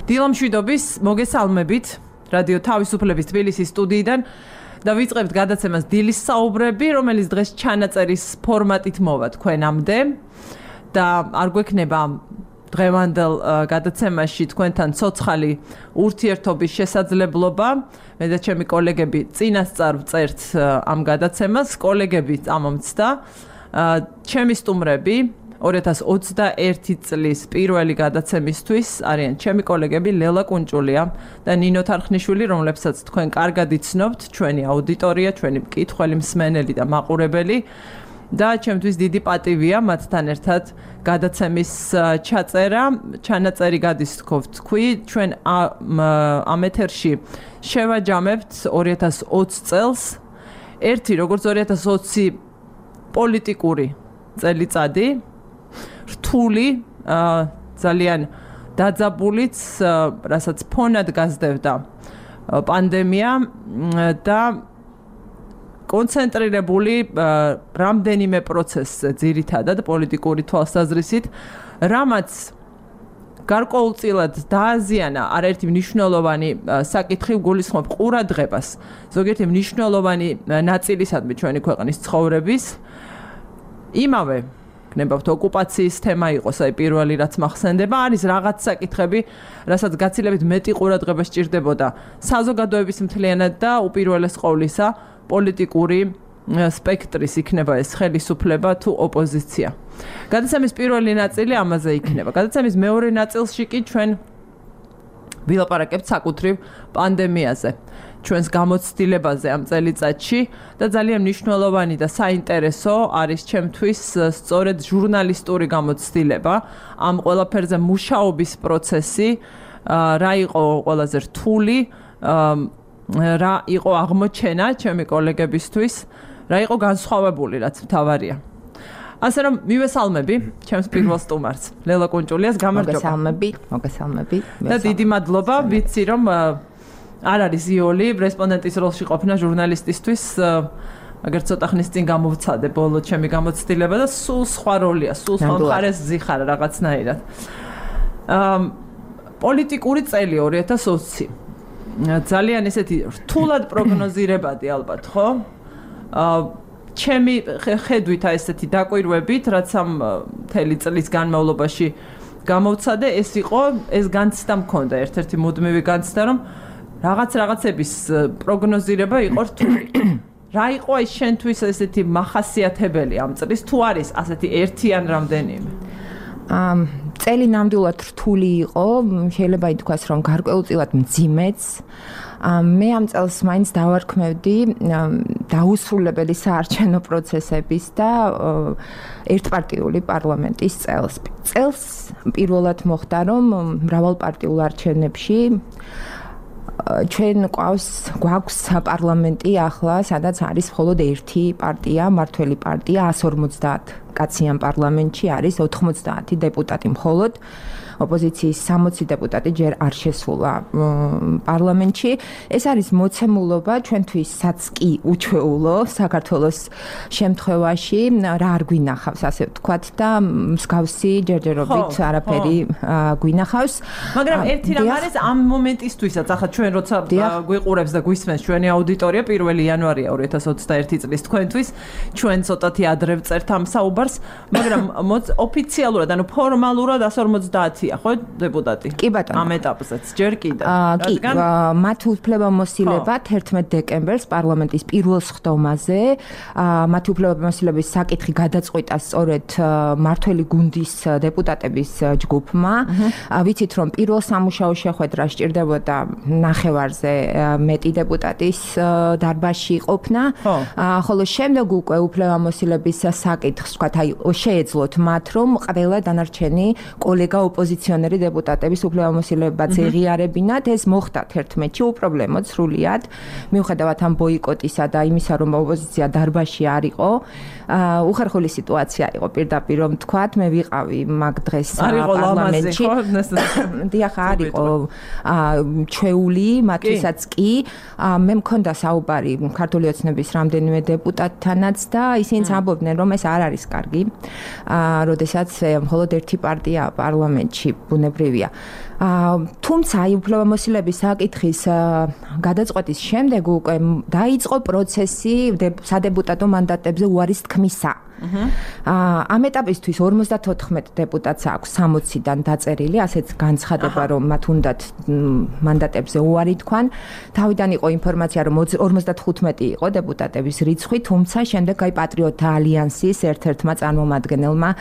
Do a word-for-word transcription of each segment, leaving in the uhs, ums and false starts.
დილამშვიდობის მოგესალმებით რადიო თავისუფლების თბილისის სტუდიიდან და ვიწყებთ გადაცემას დილის საუბრები, რომელიც დღეს ჩანაწერის ფორმატით მოვა თქვენამდე და არ გვექნება დღევანდელ გადაცემაში თქვენთან ცოცხალი ურთიერთობის შესაძლებლობა. მე და ჩემი კოლეგები წინასწარ ვწერთ ამ გადაცემას, კოლეგები წამომცდა. ჩემი სტუმრები ორი ათას ოცდაერთი წლის პირველი გადაცემისთვის არიან ჩემი კოლეგები ლელა კუნჭულია და ნინო თარხნიშვილი, რომლებსაც თქვენ კარგად იცნობთ, ჩვენი აუდიტორია, ჩვენი მკითხველი, მსმენელი და მაყურებელი. და ჩემთვის დიდი პატივია მათთან ერთად გადაცემის ჩაწერა. ჩანაწერი გადის თქვი, ჩვენ ამ ეთერში შევაჯამებთ ორი ათას ოცი წელს. ერთი როგორც ორი ათას ოცი პოლიტიკური წელიწადი, რთული, ძალიან დაძაბულიც, რასაც ფონად გასდევდა პანდემია და კონცენტრირებული რამდენიმე პროცესზე ძირითადად პოლიტიკური თვალსაზრისით, რამაც გარკვეულწილად დააზიანა არაერთი მნიშვნელოვანი საკითხი გულისხმობ ყურადღებას ზოგიერთი მნიშვნელოვანი ნაწილისადმი ჩვენი ქვეყნის ცხოვრების. იმავე გნებავთ ოკუპაციის თემა იყოს აი პირველი რაც მახსენდება, არის რაღაც საკითხები, რასაც გაცილებით მეტი ყურადღება სჭირდებოდა საზოგადოების მთლიანად და უპირველეს ყოვლისა პოლიტიკური სპექტრის იქნება ეს ხელისუფლება თუ ოპოზიცია. გადაცემის პირველი ნაწილი ამაზე იქნება. გადაცემის მეორე ნაწილში კი ჩვენ ვილაპარაკებთ საკუთრივ პანდემიაზე, ჩვენს გამოცდილებაზე ამ წელიწადში და ძალიან მნიშვნელოვანი და საინტერესო არის ჩემთვის სწორედ ჟურნალისტური გამოცდილება, ამ ყველაფერზე მუშაობის პროცესი, რა იყო ყველაზე რთული, რა იყო აღმოჩენა ჩემი კოლეგებისთვის, რა იყო განსხვავებული, რაც მთავარია. ასე რომ მივესალმები ჩემს პირველ სტუმარს, ლელა კუნჭულიას, გამარჯობა. მოგესალმები, მოგესალმები. და დიდი მადლობა, ვიცი რომ არ არის იოლი რესპონდენტის როლში ყოფნა ჟურნალისტისთვის, აგერ ცოტა ხნის წინ გამოვცადე ბოლო ჩემი გამოცდილება და სულ სხვა როლია, სულ სხვა მხარეს ზიხარ რაღაცნაირად. პოლიტიკური წელი ორი ათას ოცი. ძალიან ესეთი რთულად პროგნოზირებადი ალბათ, ხო? ჩემი ხედვით ესეთი დაკვირვებით, რაც ამ მთელი წლის განმავლობაში გამოვცადე, ეს იყო, ეს განცდა მქონდა, ერთ-ერთი მუდმივი განცდა, რომ რაღაც რაღაცების პროგნოზირება იყო რთული. რა იყო ეს შენთვის ესეთი მახასიათებელი ამ წლის, თუ არის ასეთი ერთი ან რამდენიმე? ამ წელი ნამდვილად რთული იყო, შეიძლება ითქვას, რომ გარკვეულწილად მძიმეც. მე ამ წელს მაინც დავარქმევდი დაუსრულებელი საარჩევნო პროცესების და ერთპარტიული პარლამენტის წელს. წელს პირველად მოხდა, რომ მრავალპარტიულ არჩევნებში ჩვენ ყავს გვაქვს პარლამენტი ახლა, სადაც არის მხოლოდ ერთი პარტია, მართველი პარტია, εκατს ორმოცდაათ კაციან პარლამენტში არის ოთხმოცდაათი დეპუტატი მხოლოდ. ოპოზიციის სამოცი დეპუტატი ჯერ არ შესულა პარლამენტში. ეს არის მოცემულობა ჩვენთვისაც კი უჩვეულო საქართველოს შემთხვევაში, რა არ გვინახავს, ასე ვთქვათ და მსგავსი ჯერჯერობით არაფერი გვინახავს. მაგრამ ერთი რამ არის ამ მომენტისთვისაც, ახლა ჩვენ როცა გვიყურებს და გვისმენს ჩვენი აუდიტორია პირველი იანვარია ორი ათას ოცდაერთი წლის თქვენთვის, ჩვენ ცოტათი ადრე ვწერთ ამ საუბარს, მაგრამ ოფიციალურად, ანუ ფორმალურად εκατს ორმოცდაათი ხო დეპუტატი? კი ბატონო. ამ ეტაპზეც ჯერ კიდევ. კი, მათ უფლებამოსილებად ერთმეტ დეკემბერს პარლამენტის პირველ სხდომაზე მათი უფლებამოსილების საკითხი გადაწყვიტა სწორედ მართველი გუნდის დეპუტატების ჯგუფმა. ვიცით, რომ პირველ სამუშაო შეხვედრა სჭირდებოდა ნახევარზე მეტი დეპუტატის დარბაზში ყოფნა, ხოლო შემდეგ უკვე უფლებამოსილების საკითხს, ვთქვათ, აი შეეძლოთ მათ, რომ ყველა დანარჩენი კოლეგა ოპოზიცია ოპოზიციონერი დეპუტატების უფლებამოსილებაც ეღიარებინათ, ეს მოხდა თერთმეტში უპრობლემოდ სრულიად, მიუხედავად ამ ბოიკოტისა და იმისა, რომ ოპოზიცია დარბაზში არ იყო, უხერხული სიტუაცია იყო პირდაპირ რომ თქვათ, მე ვიყავი მაგ დღეს პარლამენტში. დიახ, არ იყო ჩვეული, მათთვისაც კი, მე მქონდა საუბარი ქართული ოცნების რამდენიმე დეპუტატთანაც და ისინიც ამბობდნენ, რომ ეს არ არის კარგი, როდესაც მხოლოდ ერთი პარტია პარლამენტში პარლამენტში ბუნებრივია. თუმცა აი უფლებამოსილების საკითხის გადაწყვეტის შემდეგ უკვე დაიწყო პროცესი სადეპუტატო მანდატებზე უარის თქმისა. ამ ეტაპისთვის ორმოცდათოთხმეტ დეპუტატს აქვს სამოციდან დაწერილი, ასეც განცხადება, რომ მათ უნდათ მანდატებზე უარი თქვან. თავიდან იყო ინფორმაცია, რომ ორმოცდათხუთმეტი იყო დეპუტატების რიცხვი, თუმცა შემდეგ აი პატრიოტთა ალიანსის ერთ-ერთმა წარმომადგენელმა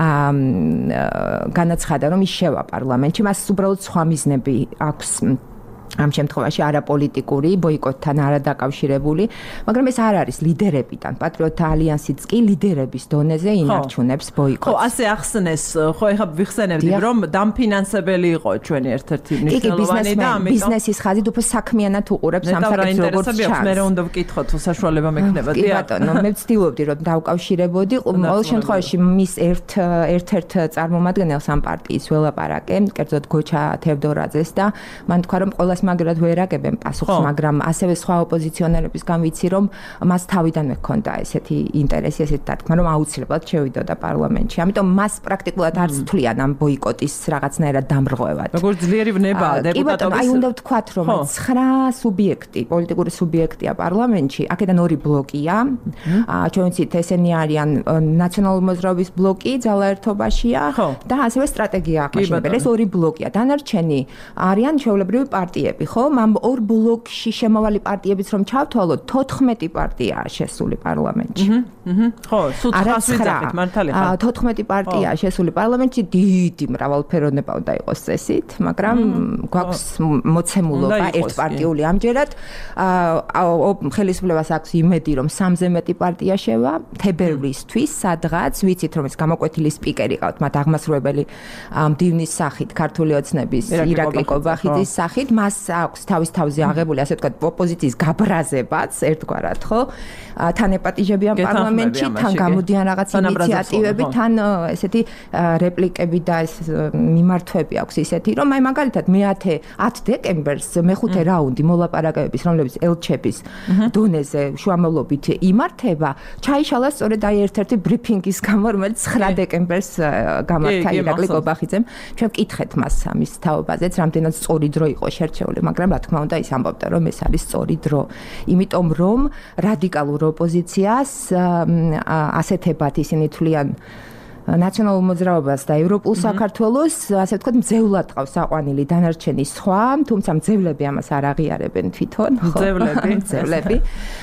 განაცხადა, რომ ის შევა პარლამენტში, მას უბრალოდ სხვა მიზნები აქვს. ამ შემთხვევაში არაპოლიტიკური, ბოიკოტთან არადაკავშირებული, მაგრამ ეს არ არის ლიდერებიდან. პატრიოტთა ალიანსიც კი ლიდერების დონეზე ინარჩუნებს ბოიკოტს. ხო, ასე ახსნეს, ხო, ეხლა ვიხსენებდი, რომ დამფინანსებელი იყო ჩვენი ერთ-ერთი მნიშვნელოვანი და ამიტომ ბიზნესის ხაზით უფრო საქმიანად უყურებს ამ საკითხს, როგორც ჩანს. მე უნდა ვკითხო, თუ საშუალება მექნება. კი ბატონო, მე ვცდილობდი, რომ დავკავშირებოდი. ყოველ შემთხვევაში მის ერთ ერთ-ერთ წარმომადგენელს ამ პარტიის ველაპარაკე, კერძოდ გოჩა თევდორაძეს და მან თქვა, რომ ყველა მაგრად ვერ აკებენ პასუხს, მაგრამ ასევე სხვა ოპოზიციონერებისგან ვიცი, რომ მას თავიდანვე ჰქონდა ესეთი ინტერესი, ესეთი დათქმა, რომ აუცილებლად შევიდოდა პარლამენტში. ამიტომ მას პრაქტიკულად არც თვლიან ამ ბოიკოტის რაღაცნაირად დამრღვევად. როგორც ძლიერი ვნებაა დეპუტატობის. აი უნდა ვთქვათ, რომ ცხრა სუბიექტი, პოლიტიკური სუბიექტია პარლამენტში, აქედან ორი ბლოკია. ჩვენ ვიცით, ესენი არიან ნაციონალური მოძრაობის ბლოკი, ძალაერთობაშია და ასევე სტრატეგია აკავშირებელი. ეს ორი ბლოკია. დანარჩენი არიან ჩვეულებრივი პარტიები. ხო, ამ ორ ბლოკში შემოვალი პარტიებიც რომ ჩავთვალოთ, თოთხმეტი პარტიაა შესული პარლამენტში. აჰა. ხო, სულ ცხრას ვიძახით, მართალი ხარ. თოთხმეტი პარტიაა შესული პარლამენტში, დიდი მრავალფეროვნება უნდა იყოს წესით, მაგრამ გვაქვს მოცემულობა ერთპარტიული ამჯერად. ხელისუფლებას აქვს იმედი, რომ სამზე მეტი პარტია შევა თებერვლისთვის, სადღაც ვიცით, რომ ეს გამოკვეთილი სპიკერი ყავთ, მათ აღმასრულებელი მდივნის სახით, ქართული ოცნების ირაკლი კობახიძის სახით, მას აქვს თავის თავზე აღებული, ასე ვთქვათ, ოპოზიციის გაბრაზებაც ერთგვარად, ხო? თან ეპატიჟები ამ პარლამენტში, თან გამოდიან რაღაც ინიციატივები, თან ესეთი რეპლიკები და ეს მიმართვები აქვს ისეთი, რომ აი მაგალითად მეათე ათ დეკემბერს მეხუთე რაუნდი მოლაპარაკებების, რომლებიც ელჩების დონეზე შუამავლობით იმართება, ჩაიშალა სწორედ აი ერთ-ერთი ბრიფინგის გამო, რომელიც ცხრა დეკემბერს გამართა ირაკლი კობახიძემ. ჩვენ ვკითხეთ მას ამის თაობაზეც, რამდენად სწორი დრო იყო შერჩეული, მაგრამ რა თქმა უნდა ის ამბობდა, რომ ეს არის სწორი დრო. იმიტომ რომ რადიკალურ ოპოზიციას ასეთებად ისინი თვლიან ნაციონალურ მოძრაობას და ევროპულ საქართველოს, ასე ვთქვათ, მძევლად ყავს აყვანილი დანარჩენი სხვა, თუმცა მძევლები ამას არ აღიარებენ თვითონ. მძევლები, მძევლები.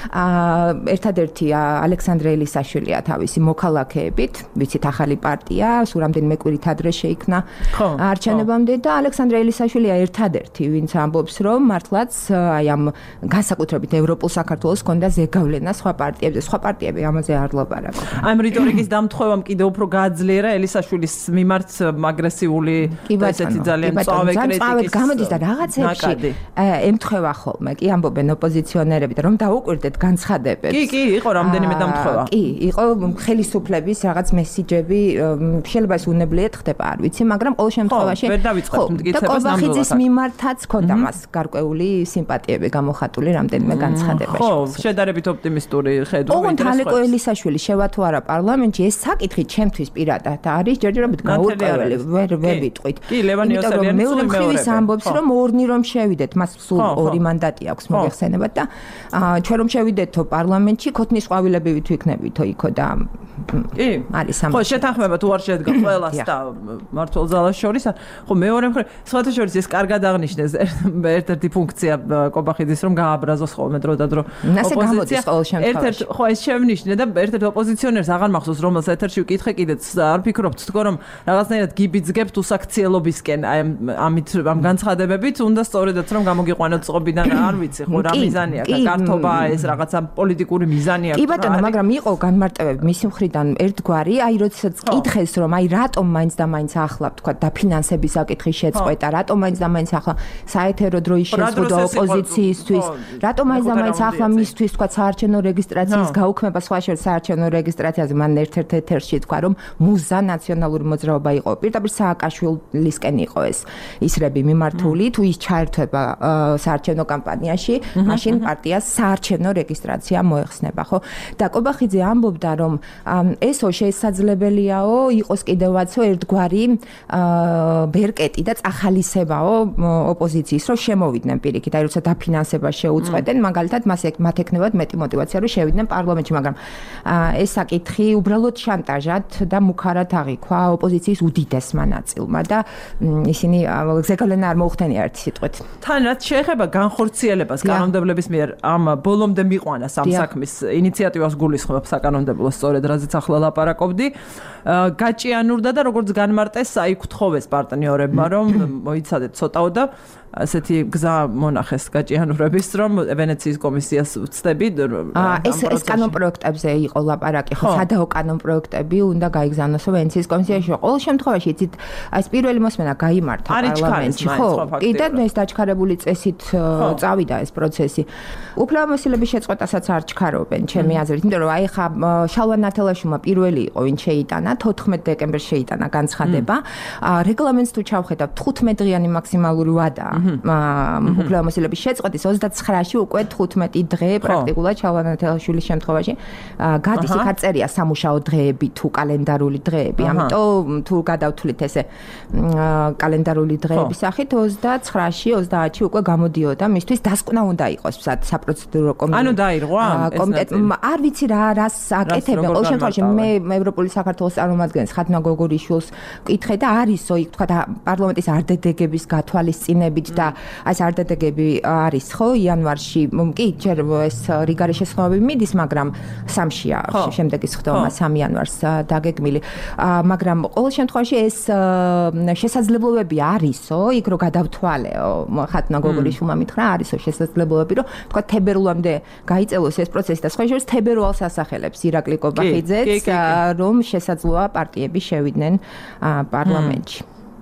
ერთადერთი ალექსანდრე ელისაშვილია თავისი მოქალაქეებით, ვიცით ახალი პარტია, სულ რამდენიმე კვირით ადრე შეიქმნა არჩევნებამდე და ალექსანდრე ელისაშვილია ერთადერთი, ვინც ამბობს, რომ მართლაც აი ამ განსაკუთრებით ევროპულ საქართველოს ჰქონდა ზეგავლენა სხვა პარტიებზე, სხვა პარტიები ამაზე არ ლაპარაკობენ. ამ რიტორიკის დამთხოვამ კიდევ უფრო ძლიერა ელისაშვილის მიმართ აგრესიული და ესეთი ძალიან მწვავე კრიტიკის გამოდის და რაღაცებში ემთხვევა ხოლმე კი ამბობენ ოპოზიციონერები და რომ დაუკვირდეთ განცხადებებს. კი, კი, იყო რამდენიმე დამთხვევა. კი, იყო ხელისუფლების რაღაც მესიჯები, შეიძლება ეს უნებლიეთ ხდება, არ ვიცი, მაგრამ ყოველ შემთხვევაში ვერ დავიწყებთ მტკიცებას ნამდვილად. კობახიძის მიმართაც ჰქონდა მას გარკვეული სიმპათიები გამოხატული რამდენიმე განცხადებაში. ხო, შედარებით ოპტიმისტური ხედვა. ოღონდ ალეკო ელისაშვილი შევა თუ არა პარლამენტში, ეს საკითხი ჩემთვის პირადად არის ჯერჯერობით გაურკვეველი, ვერ ვერ ვიტყვით. კი, ლევან იოსელიანი მეორე მხრივის ამბობს, რომ ორნი რომ შევიდეთ, მას სულ ორი მანდატი აქვს მოგეხსენებათ და ჩვენ რომ შევიდეთო პარლამენტში, ქოთნის ყვავილებივით ვიქნებითო იქო და კი, არის ამ. ხო, შეთანხმება თუ არ შედგა ყველას და მართლ ძალას შორის, ხო, მეორე მხრივ, სხვათა შორის ეს კარგად აღნიშნეს ერთ-ერთი ფუნქცია კობახიძის, რომ გააბრაზოს ხოლმე დრო და დრო ოპოზიცია. ერთ-ერთ ხო ეს შევნიშნე და ერთ-ერთ ოპოზიციონერს აღარ მახსოვს, რომელსაც ეთერში ვკითხე კიდეც არ ფიქრობთ თქო რომ რაღაცნაირად გიბიძგებთ უსაქციელობისკენ აი ამით ამ განცხადებებით უნდა სწორედაც რომ გამოგიყვანოთ წყობიდან არ ვიცი ხო რა მიზანია გართობა ეს რაღაცა პოლიტიკური მიზანი აქვს კი ბატონო მაგრამ იყო განმარტებები მისი მხრიდან ერთგვარი აი როდესაც კითხეს რომ აი რატომ მაინც და მაინც ახლა თქვა დაფინანსების საკითხის შეწყვეტა რატომ მაინც და მაინც ახლა საეთერო დროის შეზღუდვა ოპოზიციისთვის რატომ მაინც და მაინც ახლა მისთვის თქვა საარჩევნო რეგისტრაციის გაუქმება სხვა შორის საარჩევნო რეგისტრაციაზე მან ერთ-ერთ ეთერში თქვა რომ მუზა ნაციონალური მოძრაობა იყო, პირდაპირ სააკაშვილისკენ იყო ეს ისრები მიმართული, თუ ის ჩაერთვება საარჩევნო კამპანიაში, მაშინ პარტიას საარჩევნო რეგისტრაცია მოეხსნება, ხო? და კობახიძე ამბობდა, რომ ესო შესაძლებელიაო, იყოს კიდევაცო ერთგვარი ბერკეტი და წახალისებაო ოპოზიციის, რომ შემოვიდნენ პირიქით, აი როცა დაფინანსება შეუწყვეტენ, მაგალითად მას მათ ექნებათ მეტი мотиваცია, რომ შევიდნენ პარლამენტში, მაგრამ ეს საკითხი უბრალოდ შანტაჟად და მუქარად აღიქვა ოპოზიციის უდიდესმა ნაწილმა და ისინი ზეგავლენა არ მოუხდენია ერთი სიტყვით. თან რაც შეეხება განხორციელებას კანონმდებლების მიერ ამ ბოლომდე მიყვანას ამ საქმის ინიციატივას გულისხმობ საკანონმდებლო სწორედ რაზეც ახლა ლაპარაკობდი გაჭიანურდა და როგორც განმარტეს აიქუთხოვეს პარტნიორებმა რომ მოიცადეთ ცოტაო და ასეთი გზა მონახეს გაჭიანურების რომ ვენეციის კომისიას ვწდები ეს ეს კანონპროექტებზე იყო ლაპარაკი ხო სადაო კანონპროექტები უნდა გაიგზავნოს ვენეციის კომისიაში ყოველ შემთხვევაში იცით ეს პირველი მოსმენა გაიმართა პარლამენტში ხო კიდევ ეს დაჩქარებული წესით წავიდა ეს პროცესი უფლებამოსილების შეწყვეტასაც არ ჩქარობენ ჩემი აზრით იმიტომ რომ აი ხა შალვა ნათელაშვილმა პირველი იყო ვინ შეიტანა თოთხმეტ დეკემბერს შეიტანა განცხადება რეგლამენტს თუ ჩავხედავ თხუთმეტ დღიანი მაქსიმალური ვადა უფლებამოსილების შეწყვეტის ოცდაცხრაში უკვე თხუთმეტი დღე პრაქტიკულად შალვა ნათელაშვილის შემთხვევაში გადის იქ არ წერია სამუშაო დღეები თუ კალენდარული დღეები ამიტომ თუ გადავთვლით ესე კალენდარული დღეების სახით ოცდაცხრაში ოცდაათში უკვე გამოდიოდა მისთვის დასკვნა უნდა იყოს საპროცედურო კომიტეტი ანუ დაირღვა კომიტეტი არ ვიცი რა რას აკეთებენ ყოველ შემთხვევაში მე ევროპული საქართველოს წარმომადგენლს ხათნა გოგორიშვილს ვკითხე და არისო იქ თქვა პარლამენტის არდედეგების გათვალისწინებით და ეს არდედეგები არის ხო იანვარში კი ჯერ ეს რიგარი შესაძლებლობები მიდის მაგრამ სამშია შემდეგი სხდომა სამი იანვარს დაგეგმილი მაგრამ ყოველ შემთხვევაში ეს შესაძლებლობები არისო იქ რო გადავთვალეო ხათნა გოგორიშვილმა მითხრა არისო შესაძლებლობები რომ თქვა თებერვლამდე გაიწელოს ეს პროცესი და სხვა შორის თებერვალს ასახელებს ირაკლი კობახიძეც რომ შესაძლოა პარტიები შევიდნენ პარლამენტში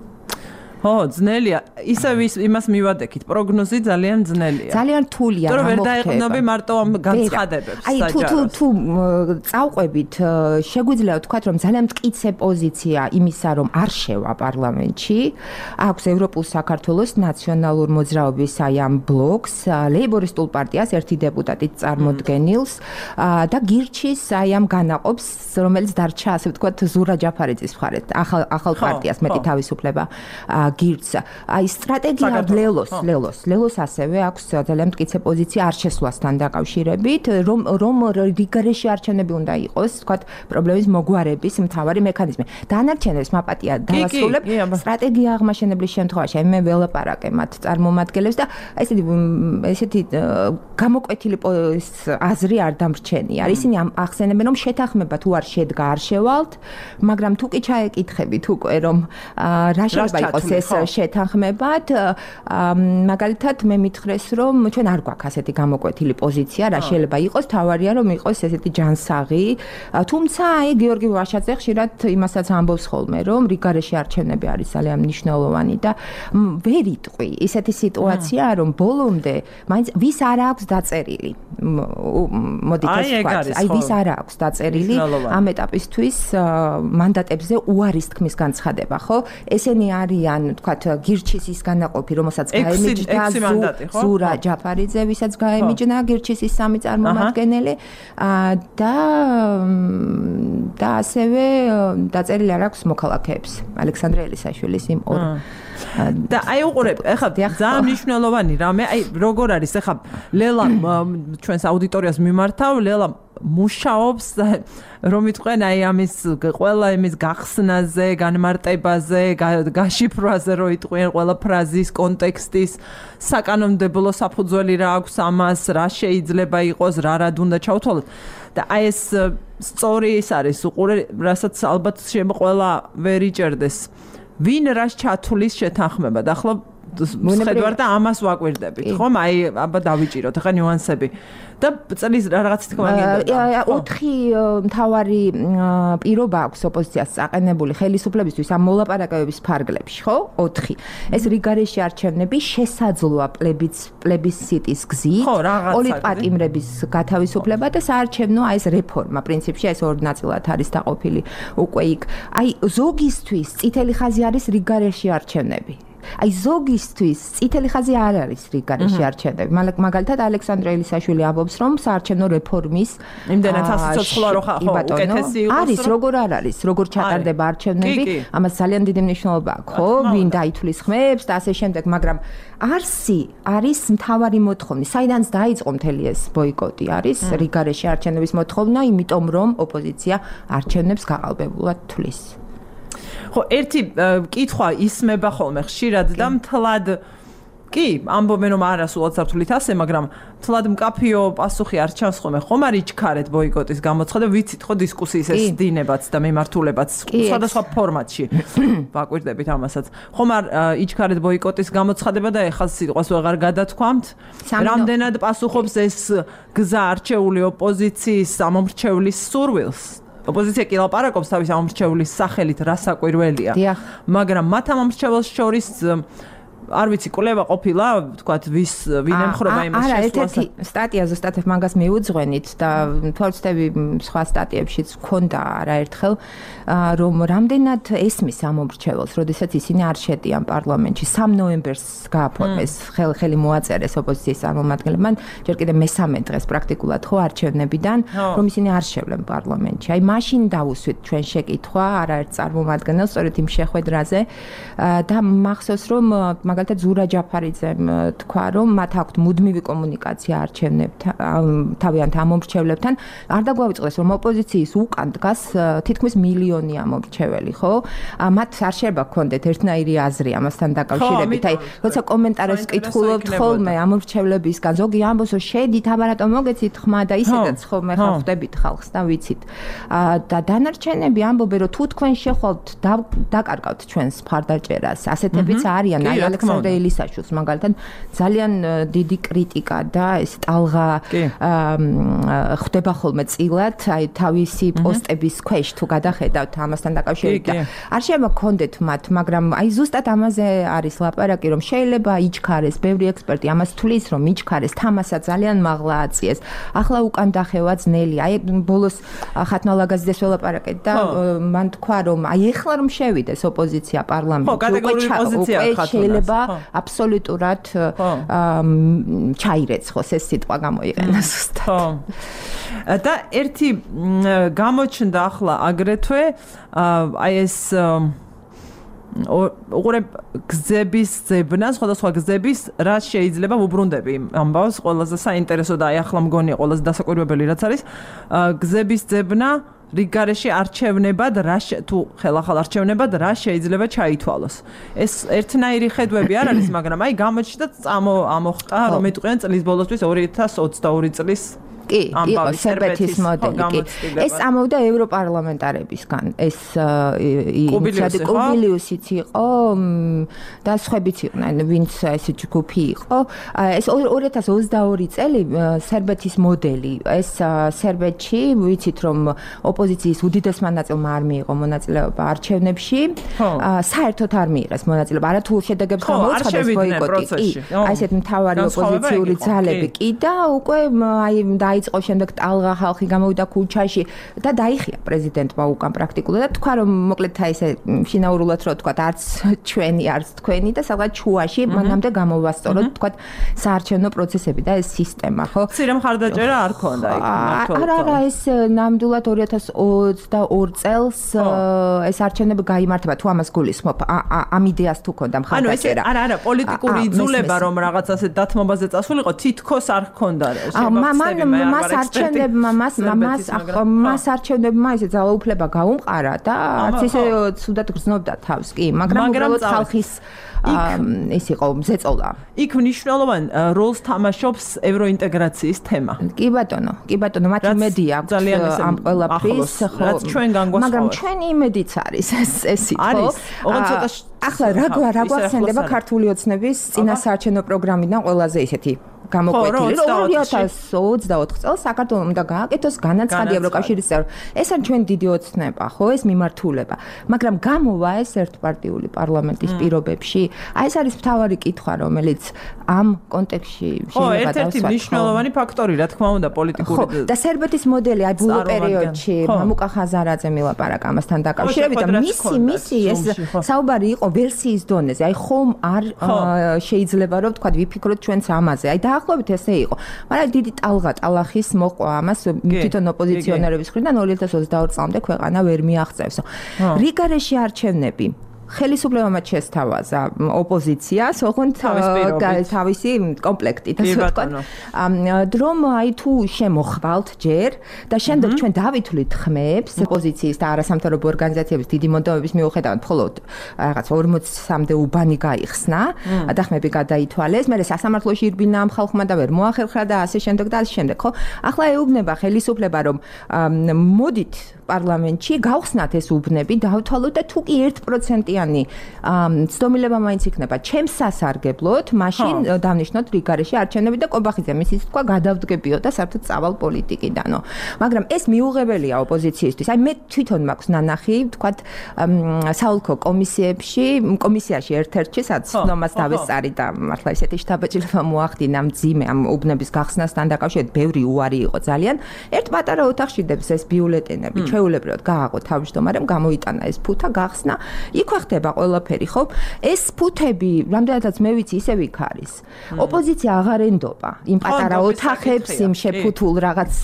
ო ძნელია ისევ იმას მივადექით პროგნოზი ძალიან ძნელია ძალიან რთულია რა მოხდება ვერ დაეყნობი მარტო ამ განცხადებებს აი თუ თუ თუ წავყვებით შეგვიძლია ვთქვათ რომ ძალიან მტკიცე პოზიცია იმისა რომ არ შევა პარლამენტში აქვს ევროპულ საქართველოს ნაციონალურ მოძრაობის აი ამ ბლოკს ლეიბორისტულ პარტიას ერთი დეპუტატით წარმოდგენილს და გირჩის აი ამ განაყოფს რომელიც დარჩა ასე ვთქვათ ზურა ჯაფარიძის მხარეთ ახალ ახალ პარტიას მეტი თავისუფლება გირც აი სტრატეგია ლელოს ლელოს ლელოს ასევე აქვს ძალიან მტკიცე პოზიცია არ შესვლასთან დაკავშირებით რომ რომ რიგარეში არჩევნები უნდა იყოს თქვათ პრობლემის მოგვარების მთავარი მექანიზმი დანარჩენებს მაპატია დავასრულებ სტრატეგია აღმაშენებლის შემთხვევაში აი მე ველაპარაკე მათ წარმომადგენლებს და ესეთი ესეთი გამოკვეთილი აზრი არ დამრჩენია ისინი ახსენებენ რომ შეთანხმება თუ არ შედგა არ შევალთ მაგრამ თუ კი ჩაეკითხებით უკვე რომ რა შეიძლება იყოს ეს შეთანხმებად მაგალითად მე მითხრეს რომ ჩვენ არ გვაქვს ასეთი გამოკვეთილი პოზიცია რა შეიძლება იყოს თავარია რომ იყოს ესეთი ჯანსაღი თუმცა აი გიორგი ვაშაძე ხშირად იმასაც ამბობს ხოლმე რომ რიგარეში არჩევნები არის ძალიან მნიშვნელოვანი და ვერ იტყვი ისეთი სიტუაცია რომ ბოლომდე მაინც ვის არ აქვს დაწერილი მოდით ეს ვთქვათ აი ვის არ აქვს დაწერილი ამ ეტაპისთვის მანდატებზე უარის თქმის განცხადება ხო ესენი არიან თქვათ გირჩისის განაყოფი რომელსაც გაემიჯნა ზურა ჯაფარიძე ვისაც გაემიჯნა გირჩისის სამი წარმომადგენელი და და ასევე დაწერილი არ აქვს მოქალაქეებს ალექსანდრე ელისაშვილის იმ ორ და აი უყურებ ეხლა ძალიან მნიშვნელოვანი რამე აი როგორ არის ეხლა ლელა ჩვენს აუდიტორიას მიმართავ ლელა მუშაობს რომ იტყვენ აი ამის ყველა იმის გახსნაზე, განმარტებაზე, გაშიფრვაზე რომ იტყვენ ყველა ფრაზის კონტექსტის საკანონმდებლო საფუძველი რა აქვს ამას, რა შეიძლება იყოს, რა რად უნდა ჩავთვალოთ და აი ეს სწორი ის არის უყურე რასაც ალბათ შემოყველა ვერ იჭერდეს ვინ რას ჩათulis შეთანხმება და ახლა ხედავთ და ამას ვაკვირდებით, ხომ? აი, აბა დავიჭიროთ ახლა ნიუანსები. და წლის რაღაც თქმა გინდა. ოთხი მთავარი პირობა აქვს ოპოზიციას წაყენებული ხელისუფლებისთვის ამ მოლაპარაკებების ფარგლებში, ხო? ოთხი. ეს რიგარეში არჩევნები შესაძლოა პლებისციტის გზით, პოლიტპატიმრების გათავისუფლება და საარჩევნო აი ეს რეფორმა, პრინციპში ეს ორ ნაწილად არის დაყოფილი უკვე იქ. აი ზოგისთვის წითელი ხაზი არის რიგარეში არჩევნები. აი ზოგისთვის წითელი ხაზი არ არის რიგარეში არჩევნები. მაგალითად ალექსანდრე ელისაშვილი ამბობს, რომ საარჩევნო რეფორმის იმდენად სასიცოცხლო რო ხო უკეთესი იყოს. არის როგორ არ არის, როგორ ჩატარდება არჩევნები, ამას ძალიან დიდი მნიშვნელობა აქვს, ხო? ვინ დაითვლის ხმებს და ასე შემდეგ, მაგრამ არსი არის მთავარი მოთხოვნა. საიდანაც დაიწყო მთელი ეს ბოიკოტი არის რიგარეში არჩევნების მოთხოვნა, იმიტომ რომ ოპოზიცია არჩევნებს გაყალბებულად თვლის. ხო, ერთი კითხვა ისმება ხოლმე ხშირად და მთლად კი, ამბობენ რომ არასულად საფრთხით ასე, მაგრამ მთლად მკაფიო პასუხი არ ჩანს ხოლმე. ხომ არ იჩქარეთ ბოიკოტის გამოცხადება, ვიცით ხო დისკუსიის ეს დინებაც და მიმართულებაც სხვადასხვა ფორმატში. ვაკვირდებით ამასაც. ხომ არ იჩქარეთ ბოიკოტის გამოცხადება და ეხლა სიტყვას ვეღარ გადათქვამთ? რამდენად პასუხობს ეს გზა არჩეული ოპოზიციის ამომრჩევლის სურვილს? ოპოზიცია კი ლაპარაკობს თავის ამომრჩევლის სახელით, რა საკვირველია. მაგრამ მათ ამომრჩეველს შორის არ ვიცი, კვლევა ყოფილა, თქვათ, ვის ვინ ემხრობა იმას შესვლას. არა, ერთ-ერთი სტატია ზუსტად მაგას მიუძღვენით და თვალწდები სხვა სტატიებშიც ქონდა არაერთხელ, რომ რამდენად ესმის ამომრჩეველს, როდესაც ისინი არ შედიან პარლამენტში. სამ ნოემბერს გააფორმეს ხელი მოაწერეს ოპოზიციის წარმომადგენლებმა, ჯერ კიდევ მესამე დღეს პრაქტიკულად ხო არჩევნებიდან, რომ ისინი არ შევლენ პარლამენტში. აი მაშინ დავუსვით ჩვენ შეკითხვა არაერთ წარმომადგენელს სწორედ იმ შეხვედრაზე და მახსოვს რომ მაგალითად ზურა ჯაფარიძემ თქვა, რომ მათ აქვთ მუდმივი კომუნიკაცია არჩევნებთან, თავიანთ ამომრჩევლებთან. არ დაგვავიწყდეს, რომ ოპოზიციის უკან დგას თითქმის მილიონი ამომრჩეველი, ხო? მათ არ შეიძლება გქონდეთ ერთნაირი აზრი ამასთან დაკავშირებით. აი, როცა კომენტარებს კითხულობთ ხოლმე ამომრჩევლებისგან, ზოგი ამბობს, რომ შედით, აბა რატომ მოგეცით ხმა და ისედაც ხოლმე ხვდებით ხალხს და ვიცით. და დანარჩენები ამბობენ, რომ თუ თქვენ შეხვალთ, დაკარგავთ ჩვენს მხარდაჭერას. ასეთებიც არიან, აი ალექსანდრე ელისაშვილს მაგალითად ძალიან დიდი კრიტიკა და ეს ტალღა ხდება ხოლმე წილად, აი თავისი პოსტების ქვეშ თუ გადახედავთ ამასთან დაკავშირებით და არ შეიძლება გქონდეთ მათ, მაგრამ აი ზუსტად ამაზე არის ლაპარაკი, რომ შეიძლება იჩქარეს, ბევრი ექსპერტი ამას თვლის, რომ იჩქარეს, თამასა ძალიან მაღლა აწიეს. ახლა უკან დახევა ძნელი. აი ბოლოს ხათნალაგაზიძეს ველაპარაკეთ და მან თქვა, რომ აი ეხლა რომ შევიდეს ოპოზიცია პარლამენტში, უკვე შეიძლება აბსოლუტურად ჩაირეცხოს ეს სიტყვა გამოიყენა ზუსტად. ხო. და ერთი გამოჩნდა ახლა აგრეთვე აი ეს უყურებ გზების ძებნა, სხვადასხვა გზების რა შეიძლება ვუბრუნდები ამბავს, ყველაზე საინტერესო და აი ახლა მგონია ყველაზე დასაკვირვებელი რაც არის გზების ძებნა რიგარეში არჩევნებად რა თუ ხელახალ არჩევნებად რა შეიძლება ჩაითვალოს. ეს ერთნაირი ხედვები არ არის, მაგრამ აი გამოჩნდა წამო ამოხტა რომ ეტყვიან წლის ბოლოსთვის ორი ათას ოცდაორი წლის კი, იყო სერბეთის მოდელი, კი. ეს ამოვიდა ევროპარლამენტარებისგან. ეს კუბილიუსიც იყო და სხვაებიც იყვნენ, ვინც ეს ჯგუფი იყო. ეს ორი ათას ოცდაორი წელი სერბეთის მოდელი. ეს სერბეთში ვიცით რომ ოპოზიციის უდიდესმა ნაწილმა არ მიიღო მონაწილეობა არჩევნებში. საერთოდ არ მიიღეს მონაწილეობა. არათუ შედეგებს გამოუცხადეს ბოიკოტი. აი ესეთ მთავარი ოპოზიციური ძალები კი და უკვე აი დაიწყო შემდეგ ტალღა ხალხი გამოვიდა ქუჩაში და დაიხია პრეზიდენტმა უკან პრაქტიკულად და თქვა რომ მოკლედ აი ესე შინაურულად რო თქვა არც ჩვენი არც თქვენი და სადღაც შუაში მანამდე გამოვასწოროთ თქვა საარჩევნო პროცესები და ეს სისტემა ხო ცირე მხარდაჭერა არ ქონდა იქ მართლა არა არა ეს ნამდვილად ორი ათას ოცდაორი წელს ეს არჩევნები გაიმართება თუ ამას გულისხმობ ამ იდეას თუ ქონდა მხარდაჭერა არა არა პოლიტიკური იძულება რომ რაღაც ასე დათმობაზე წასულიყო თითქოს არ ქონდა არ მას არჩევნებმა მას მას მას არჩევნებმა ისე ძალაუფლება გაუმყარა და არც ისე ცუდად გრძნობდა თავს კი მაგრამ უბრალოდ ხალხის ის იყო ზეწოლა იქ მნიშვნელოვან როლს თამაშობს ევროინტეგრაციის თემა კი ბატონო კი ბატონო მათი იმედი აქვს ამ ყველაფრის ხო რაც ჩვენ განგვასწავლეთ მაგრამ ჩვენი იმედიც არის ეს ესე ხო ახლა რა რა გვახსენდება ქართული ოცნების წინასაარჩევნო პროგრამიდან ყველაზე ისეთი გამოკვეთილი რომ ორი ათას ოცდაოთხ წელს საქართველოს უნდა გააკეთოს განაცხადი ევროკავშირის წევრ. ეს არის ჩვენ დიდი ოცნება, ხო, ეს მიმართულება. მაგრამ გამოვა ეს ერთპარტიული პარლამენტის პირობებში? აი ეს არის მთავარი კითხვა, რომელიც ამ კონტექსტში შეიძლება დავსვათ. ხო, ერთ-ერთი მნიშვნელოვანი ფაქტორი, რა თქმა უნდა, პოლიტიკური. ხო, და სერბეთის მოდელი აი ბოლო პერიოდში მამუკა ხაზარაძე მილაპარაკა ამასთან დაკავშირებით და მისი მისი ეს საუბარი იყო ვერსიის დონეზე. აი ხომ არ შეიძლება რომ თქვა ვიფიქროთ ჩვენც ამაზე. აი დაახლოებით ესე იყო. მაგრამ დიდი ტალღა ტალახის მოყვა ამას თვითონ ოპოზიციონერების მხრიდან ორი ათას ოცდაორ წლამდე ქვეყანა ვერ მიაღწევსო. რიგარეში არჩევნები ხელისუფლებამ შესთავაზა ოპოზიციას, ოღონდ თავისი კომპლექტით, ასე ვთქვათ. რომ აი თუ შემოხვალთ ჯერ და შემდეგ ჩვენ დავითვლით ხმებს ოპოზიციის და არასამთავრობო ორგანიზაციების დიდი მონდომების მიუხედავად მხოლოდ რაღაც ორმოცამდე უბანი გაიხსნა და ხმები გადაითვალეს, მერე სასამართლოში ირბინა ამ ხალხმა და ვერ მოახერხა და ასე შემდეგ და ასე შემდეგ, ხო? ახლა ეუბნება ხელისუფლება რომ მოდით პარლამენტში გავხსნათ ეს უბნები, დავთვალოთ და თუ კი ერთ პროცენტიანი ცდომილება მაინც იქნება ჩემს სასარგებლოდ, მაშინ დავნიშნოთ რიგარეში არჩევნები და კობახიძე მის ის თქვა გადავდგებიო და საერთოდ წავალ პოლიტიკიდანო. მაგრამ ეს მიუღებელია ოპოზიციისთვის. აი მე თვითონ მაქვს ნანახი, ვთქვათ, საოლქო კომისიებში, კომისიაში ერთ-ერთში სადაც ნომას დავესწარი და მართლა ესეთი შთაბეჭდილება მოახდინა მძიმე ამ უბნების გახსნასთან დაკავშირებით, ბევრი უარი იყო ძალიან. ერთ პატარა ოთახში დებს ეს ბიულეტენები, ჩვეულებრივად გააყო თავმჯდომარემ, გამოიტანა ეს ფუთა გახსნა. იქვე ხდება ყველაფერი, ხო? ეს ფუთები, რამდენადაც მე ვიცი, ისევ იქ არის. ოპოზიცია აღარ ენდობა იმ პატარა ოთახებს, იმ შეფუთულ რაღაც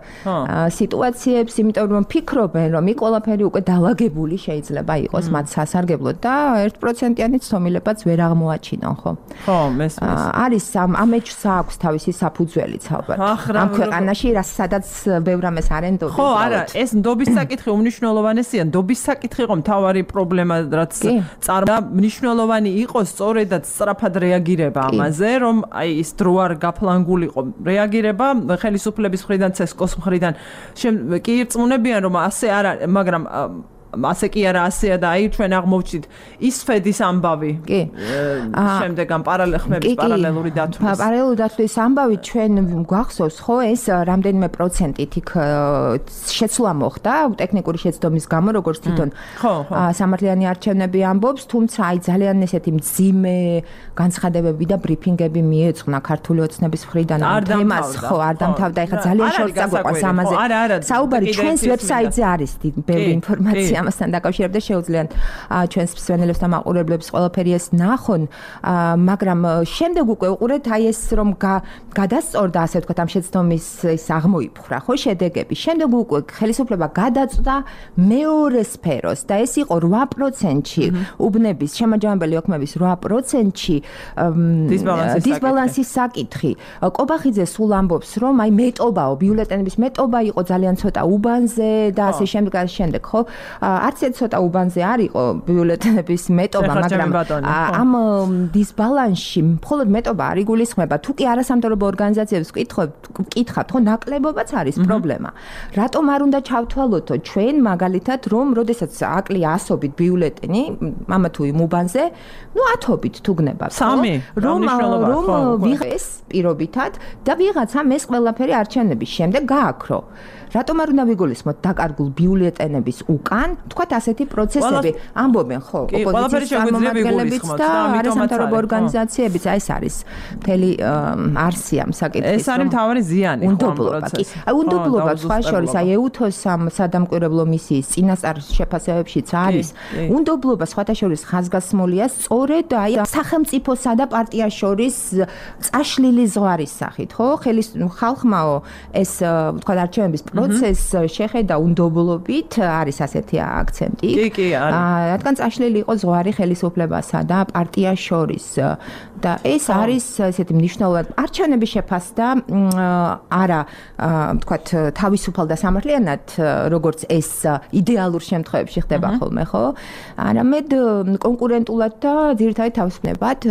სიტუაციებს, იმიტომ რომ ფიქრობენ, რომ იქ ყველაფერი უკვე დაალაგებული შეიძლება იყოს მათ სასარგებლოდ და ერთ პროცენტიანი ცდომილებაც ვერ აღმოაჩინონ, ხო? ხო, მესმის. არის ამ ამეჩს აქვს თავისი საფუძველიც ალბათ. ამ ქვეყანაში, სადაც ბევრ ამას არ ენდობენ. ხო, არა, ეს ნდობის საკითხი უმნიშვნელოვანესია. ნდობის საკითხი იყო მთავარი პრობლემა, რაც წარდა მნიშვნელოვანი იყო სწორედაც სწრაფად რეაგირება ამაზე, რომ აი ის დრო არ გაფლანგულიყო რეაგირება ხელისუფლების მხრიდან, ცესკოს მხრიდან. კი ირწმუნებიან, რომ ასე არ არის, მაგრამ ასე კი არა ასეა და აი ჩვენ აღმოვჩით ის ფედის ამბავი. კი. შემდეგ ამ პარალელხმების პარალელური დათვლის. პარალელური დათვლის ამბავი ჩვენ გვახსოვს, ხო, ეს რამდენიმე პროცენტით იქ შეცვლა მოხდა ტექნიკური შეცდომის გამო, როგორც თვითონ სამართლიანი არჩევნები ამბობს, თუმცა აი ძალიან ესეთი მძიმე განცხადებები და ბრიფინგები მიეძღვნა ქართული ოცნების მხრიდან ამ თემას, ხო, არ დამთავრდა, ეხლა ძალიან შორს წაგვიყვანს ამაზე. საუბარი ჩვენს ვებსაიტზე არის ბევრი ინფორმაცია ამასთან დაკავშირებით და შეუძლიათ ჩვენს მსმენელებს და მაყურებლებს ყველაფერი ეს ნახონ, მაგრამ შემდეგ უკვე უყურეთ აი ეს რომ გადასწორდა ასე ვთქვათ ამ შეცდომის ის აღმოიფხვრა, ხო, შედეგები. შემდეგ უკვე ხელისუფლება გადაწვდა მეორე სფეროს და ეს იყო რვა პროცენტში უბნების შემაჯამებელი ოქმების რვა პროცენტში დისბალანსის საკითხი. კობახიძე სულ ამბობს, რომ აი მეტობაო, ბიულეტენების მეტობა იყო ძალიან ცოტა უბანზე და ასე შემდეგ და შემდეგ, ხო? არც ერთ ცოტა უბანზე არ იყო ბიულეტენების მეტობა, მაგრამ ამ დისბალანსში მხოლოდ მეტობა არ იგულისხმება. თუ კი არასამთავრობო ორგანიზაციებს ვკითხავთ, ხო, ნაკლებობაც არის პრობლემა. რატომ არ უნდა ჩავთვალოთო ჩვენ მაგალითად, რომ როდესაც აკლია ასობით ბიულეტენი, ამა თუ იმ უბანზე, ნუ ათობით თუ გნებავთ, სამი, რომ რომ ვიღეს პირობითად და ვიღაცამ ეს ყველაფერი არჩევნების შემდეგ გააქრო. რატომ არ უნდა ვიგულისხმოთ დაკარგულ ბიულეტენების უკან, თქვათ ასეთი პროცესები ამბობენ, ხო, ოპოზიციის წარმომადგენლებიც და არასამთავრობო ორგანიზაციებიც, აი ეს არის მთელი არსი ამ საკითხის. ეს არის მთავარი ზიანი ხო ამ პროცესში. აი უნდობლობა სხვა შორის, აი ეუთოს ამ სადამკვირვებლო მისიის წინასწარ შეფასებებშიც არის. უნდობლობა სხვათა შორის ხაზგასმულია სწორედ აი სახელმწიფოსა და პარტიას შორის წაშლილი ზღვარის სახით, ხო? ხელის ხალხმაო ეს თქვათ არჩევნების პროცესს შეხედა უნდობლობით, არის ასეთი აქცენტი. კი, კი, არის. რადგან წაშლილი იყო ზღვარი ხელისუფლებასა და პარტიას შორის და ეს არის ესეთი მნიშვნელოვანი არჩევნების შეფასდა არა ვთქვათ თავისუფალ და სამართლიანად როგორც ეს იდეალურ შემთხვევებში ხდება ხოლმე ხო? არამედ კონკურენტულად და ძირითადად თავისუფლებად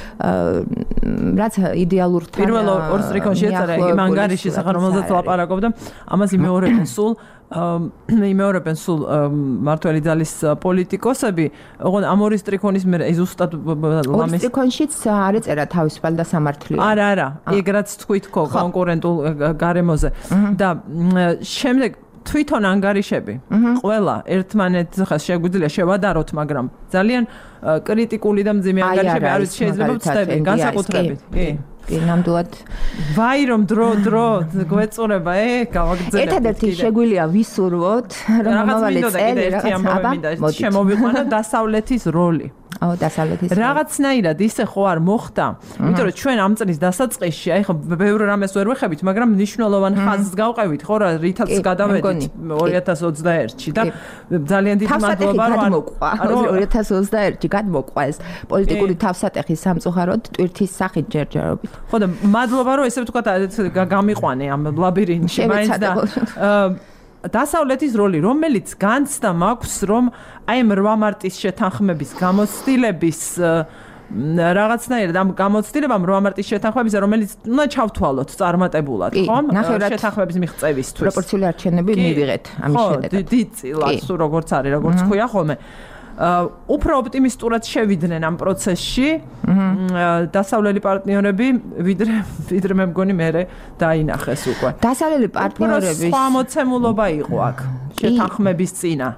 რაც იდეალურთან პირველ ორ სტრიქონში ეწერა იმ ანგარიში სახან რომელზეც ლაპარაკობდა ამას იმეორებენ სულ იმეორებენ სულ მართველი ძალის პოლიტიკოსები ოღონდ ამ ორი სტრიქონის მე ზუსტად ლამის სტრიქონშიც არ ეწერა თავისუფალ და სამართლიანი არა არა ეგ რაც თქვით ხო კონკურენტულ გარემოზე და შემდეგ თვითონ ანგარიშები ყველა ერთმანეთს ხა შეგვიძლია შევადაროთ მაგრამ ძალიან კრიტიკული და მძიმე ანგარიშები არის შეიძლება ვწდები განსაკუთრებით კი კი ნამდვილად ვაი რომ დრო დრო გვეწურება ე გავაგრძელებთ ერთადერთი შეგვიძლია ვისურვოთ რომ მომავალი წელი რაღაც აბა შემოვიყვანა დასავლეთის როლი აუ დასავლეთის რაღაცნაირად ისე ხო არ მოხდა იმიტომ რომ ჩვენ ამ წლის დასაწყისში აი ხო ბევრ რამეს ვერ ვეხებით მაგრამ მნიშვნელოვან ხაზს გავყევით ხო რა რითაც გადავედით ორი ათას ოცდაერთში და ძალიან დიდი მადლობა რომ ორი ათას ოცდაერთში გადმოყვა ეს პოლიტიკური თავსატეხი სამწუხაროდ ტვირთის სახით ჯერჯერობით ხო და მადლობა რომ ესე ვთქვათ გამიყვანე ამ ლაბირინთში მაინც და დასავლეთის როლი რომელიც განცდა მაქვს რომ აი ამ რვა მარტის შეთანხმების გამოცდილების რაღაცნაირად ამ გამოცდილებამ რვა მარტის შეთანხმებისა რომელიც უნდა ჩავთვალოთ წარმატებულად ხო შეთანხმების მიღწევისთვის პროპორციული არჩევნები მივიღეთ ამის შედეგად ხო დიდწილად სულ როგორც არის როგორც ქვია ხოლმე უფრო ოპტიმისტურად შევიდნენ ამ პროცესში დასავლელი პარტნიორები ვიდრე ვიდრე მე მგონი მე დაინახეს უკვე დასავლელი პარტნიორების სხვა მოცემულობა იყო აქ შეთანხმების წინა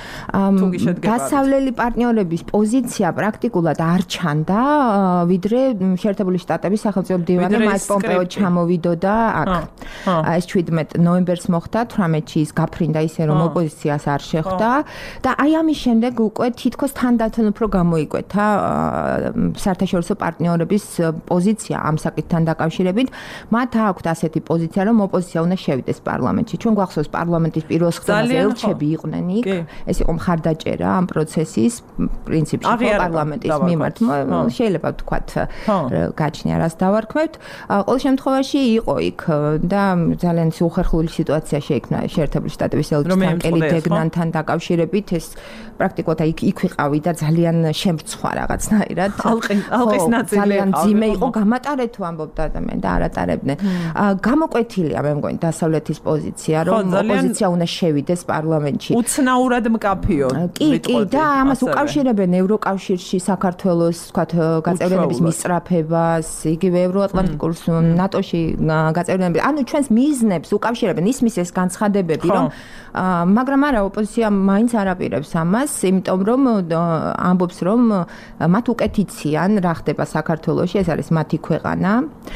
დასავლელი პარტნიორების პოზიცია პრაქტიკულად არ ჩანდა ვიდრე შეერთებული შტატების სახელმწიფო მდივანი მაიკ პომპეო ჩამოვიდოდა აქ ეს შვიდმეტ ნოემბერს მოხდა თვრამეტში ის გაფრინდა ისე რომ ოპოზიციას არ შეხვდა და აი ამის შემდეგ უკვე თითქოს თანდათან უფრო გამოიკვეთა საერთაშორისო პარტნიორების პოზიცია ამ საკითხთან დაკავშირებით მათ აქვთ ასეთი პოზიცია რომ ოპოზიცია უნდა შევიდეს პარლამენტში ჩვენ გვახსოვს პარლამენტის პირველ სხდომაზე ელჩები იყვნენ იქ ეს იყო მხარდაჭერა ამ პროცესის პრინციპში პარლამენტის მიმართ შეიძლება ვთქვათ გაჩნია რას დავარქმევთ ყოველ შემთხვევაში იყო იქ და ძალიან უხერხული სიტუაცია შეიქმნა შეერთებული შტატების ელჩთან კელი დეგნანთან დაკავშირებით ეს პრაქტიკულად იქ იქ ვიყავი და ძალიან შემრცხვა რაღაცნაირად ალყის ნაწილი ძალიან ძიმე იყო გამატარეთ თუ ამბობდა ადამიანი და არ ატარებდნენ გამოკვეთილია მე მგონი დასავლეთის პოზიცია რომ ოპოზიცია უნდა შევიდეს პარლამენტში უცნაურად მკაფიო კი კი და ამას უკავშირებენ ევროკავშირში საქართველოს ვთქვათ გაწევრიანების მისწრაფებას იგივე ევროატლანტიკურ ნატოში გაწევრიანების ანუ ჩვენს მიზნებს უკავშირებენ ისმის ეს განცხადებები რომ მაგრამ არა ოპოზიცია მაინც არ აპირებს ამას იმიტომ რომ ამბობს რომ მათ უკეთ იციან რა ხდება საქართველოში ეს არის მათი ქვეყანა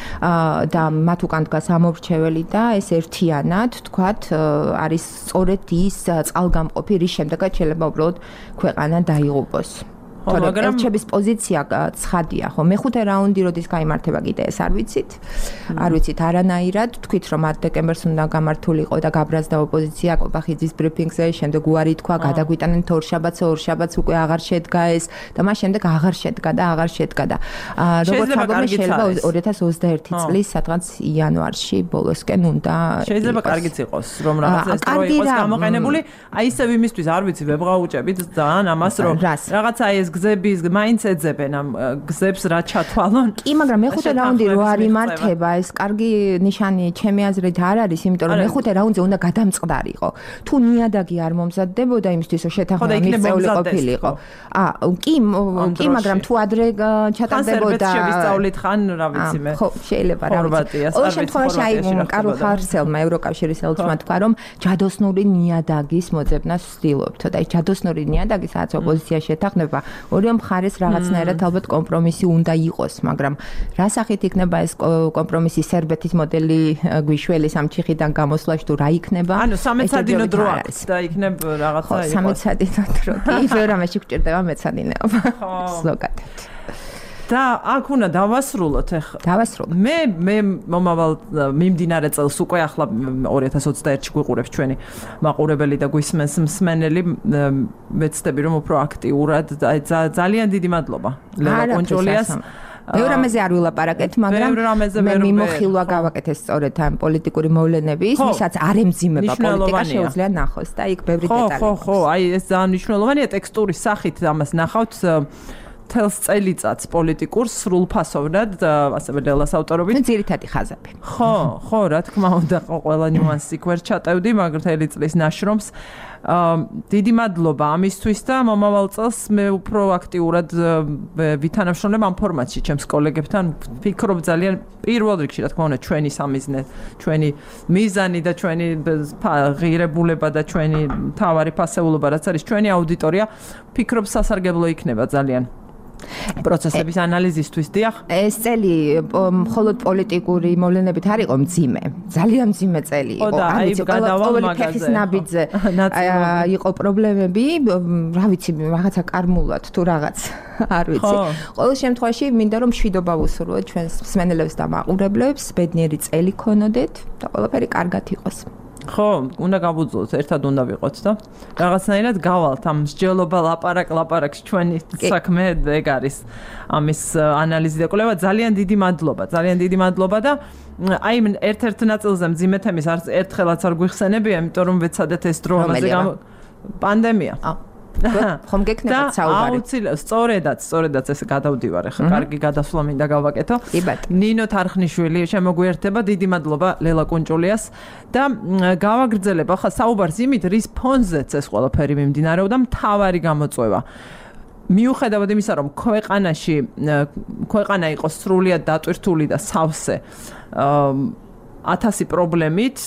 და მათ უკან დგას ამორჩეველი და ეს ერთიანად ვთქვათ არის სწორედ ის წყალგამყოფი რის შემდეგაც შეიძლება უბრალოდ ქვეყანა დაიღუპოს მაგრამ ელჩების პოზიცია ცხადია ხო მეხუთე რაუნდი როდის გაიმართება კიდე ეს არ ვიცით არ ვიცით არანაირად თქვით რომ ათ დეკემბერს უნდა გამართულიყო და გაბრაზდა ოპოზიცია კობახიძის ბრიფინგზე შემდეგ უარი თქვა გადაგვიტანენ თორშაბათს ორშაბათს უკვე აღარ შედგა ეს და მას შემდეგ აღარ შედგა და აღარ შედგა და როგორც აღარ შეიძლება ორი ათას ოცდაერთი წლის სადღაც იანვარში ბოლოსკენ უნდა შეიძლება კარგიც იყოს რომ რაღაცა ეს რო იყოს გამოყენებული აი ისევ იმისთვის არ ვიცი ვებღაუჭებით ძალიან ამას რომ რაღაცა ეს გზების მაინც ეძებენ ამ გზებს რა ჩათვალონ. კი, მაგრამ მეხუთე რაუნდი რო არ იმართება, ეს კარგი ნიშანი ჩემი აზრით არ არის, იმიტომ რომ მეხუთე რაუნდზე უნდა გადამწყდარიყო. თუ ნიადაგი არ მომზადდებოდა იმისთვის, რომ შეთანხმება მიღწეული ყოფილიყო. აა, კი, კი, მაგრამ თუ ადრე ჩატარდებოდა შევისწავლით ხან, რა ვიცი მე. ხო, შეიძლება რა ვიცი. ყოველ შემთხვევაში აი კარლ ხარცელმა ევროკავშირის ელჩმა თქვა, რომ ჯადოსნური ნიადაგის მოძებნას ვცდილობთ. და ეს ჯადოსნური ნიადაგი, სადაც ოპოზიცია შეთანხმება ორივე მხარეს რაღაცნაირად ალბათ კომპრომისი უნდა იყოს, მაგრამ რა სახით იქნება ეს კომპრომისი სერბეთის მოდელი გვიშველი სამჩიხიდან გამოსვლაში თუ რა იქნება? ანუ სამეცადინო დრო აქვს და იქნებ რაღაცა იყოს. სამეცადინო დრო. კი, ვერამეში გვჭირდება მეცადინეობა. ზოგადად. და აქ უნდა დავასრულოთ ახლა. დავასრულოთ. მე მე მომავალ მიმდინარე წელს უკვე ახლა ორი ათას ოცდაერთში გვიყურებს ჩვენი მაყურებელი და გვისმენს მსმენელი მეცდები რომ უფრო აქტიურად ძალიან დიდი მადლობა ლელა კონჭოლიას. ბევრ რამეზე არ ვილაპარაკეთ, მაგრამ მე მიმოხილვა გავაკეთე სწორედ ამ პოლიტიკური მოვლენების, ვისაც არ ემძიმება პოლიტიკა შეუძლია ნახოს და იქ ბევრი დეტალი. ხო, ხო, აი ეს ძალიან მნიშვნელოვანია ტექსტურის სახით ამას ნახავთ თელს წელიწადს პოლიტიკურს სრულფასოვნად ასევე ლელას ავტორობით. ძირითადი ხაზები. ხო, ხო, რა თქმა უნდა, ყველა ნიუანსი ვერ ჩატევდი, მაგრამ თელი წლის ნაშრომს დიდი მადლობა ამისთვის და მომავალ წელს მე უფრო აქტიურად ვითანამშრომლებ ამ ფორმატში ჩემს კოლეგებთან. ვფიქრობ ძალიან პირველ რიგში, რა თქმა უნდა, ჩვენი სამიზნე, ჩვენი მიზანი და ჩვენი ღირებულება და ჩვენი მთავარი ფასეულობა, რაც არის ჩვენი აუდიტორია, ვფიქრობ სასარგებლო იქნება ძალიან. პროცესების ანალიზისთვის დიახ. ეს წელი მხოლოდ პოლიტიკური მოვლენებით არ იყო მძიმე. ძალიან მძიმე წელი იყო. ანუ ყოველი ფეხის ნაბიჯზე იყო პრობლემები, რა ვიცი, რაღაცა კარმულად თუ რაღაც, არ ვიცი. ყოველ შემთხვევაში მინდა რომ მშვიდობა ვუსურვოთ ჩვენს მსმენელებს და მაყურებლებს, ბედნიერი წელი ქონოდეთ და ყველაფერი კარგად იყოს. ხო, უნდა გავუძლოთ, ერთად უნდა ვიყოთ და რაღაცნაირად გავალთ ამ მსჯელობა ლაპარაკ ლაპარაკს ჩვენი საქმე ეგ არის ამის ანალიზი და კვლევა. ძალიან დიდი მადლობა, ძალიან დიდი მადლობა და აი ერთ-ერთ ნაწილზე მძიმე თემის არც ერთხელაც არ გვიხსენებია, იმიტომ რომ ვეცადეთ ეს დრო ამაზე პანდემია. ხომ გეკნებათ საუბარი. აუცილებლად, სწორედაც, სწორედაც ეს გადავდივარ ახლა. კარგი გადასვლა მინდა გავაკეთო. ნინო თარხნიშვილი შემოგვიერთება. დიდი მადლობა ლელა კონჭოლიას და გავაგრძელებ ახლა საუბარს იმით, რის ფონზეც ეს ყველაფერი მიმდინარეობდა, მთავარი გამოწვევა. მიუხედავად იმისა, რომ ქვეყანაში ქვეყანა იყო სრულიად დატვირთული და სავსე ათასი პრობლემით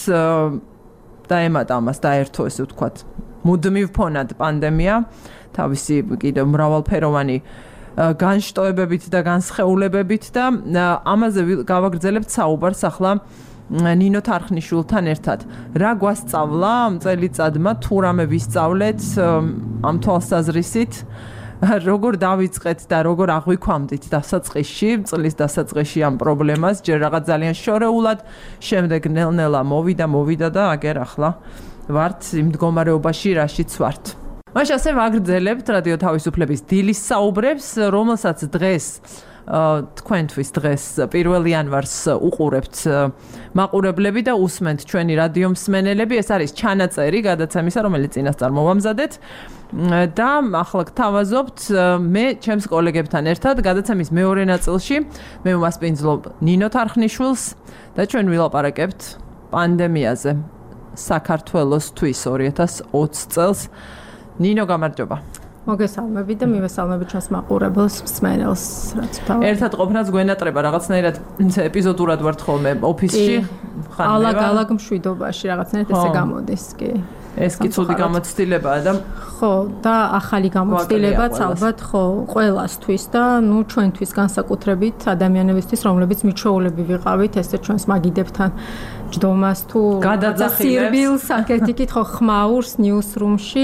და ემატა ამას დაერთო ესე ვთქვათ. მუდმივ ფონად პანდემია, თავისი კიდევ მრავალფეროვანი განშტოებებით და განსხეულებებით და ამაზე გავაგრძელებთ საუბარს ახლა ნინო თარხნიშვილთან ერთად. რა გვასწავლა ამ წელიწადმა, თუ რამე ვისწავლეთ ამ თვალსაზრისით, როგორ დავიწყეთ და როგორ აღვიქვამდით დასაწყისში, წლის დასაწყისში ამ პრობლემას, ჯერ რაღაც ძალიან შორეულად, შემდეგ ნელ-ნელა მოვიდა, მოვიდა და აგერ ახლა ვართ იმ მდგომარეობაში, რაშიც ვართ. მაშინ ასე ვაგრძელებთ რადიო თავისუფლების დილის საუბრებს, რომელსაც დღეს თქვენთვის დღეს პირველ იანვარს უყურებთ მაყურებლები და უსმენთ ჩვენი რადიო მსმენელები. ეს არის ჩანაწერი გადაცემისა, რომელიც წინასწარ მოვამზადეთ და ახლა გთავაზობთ მე ჩემს კოლეგებთან ერთად გადაცემის მეორე ნაწილში. მე ვმასპინძლობ ნინო თარხნიშვილს და ჩვენ ვილაპარაკებთ პანდემიაზე. საქართველოსთვის ორი ათას ოცი წელს. ნინო, გამარჯობა. მოგესალმები და მივესალმები ჩვენს მაყურებელს, მსმენელს, რაც თავად. ერთად ყოფნაც გვენატრება რაღაცნაირად ეპიზოდურად ვართ ხოლმე ოფისში. ალაგ-ალაგ მშვიდობაში რაღაცნაირად ესე გამოდის, კი. ეს კი ცუდი გამოცდილებაა და ხო, და ახალი გამოცდილებაც ალბათ ხო ყველასთვის და ნუ ჩვენთვის განსაკუთრებით ადამიანებისთვის, რომლებიც მიჩვეულები ვიყავით ესე ჩვენს მაგიდებთან ჯდომას თუ გადაძახილებს საკეთიკით ხო ხმაურს ნიუსრუმში,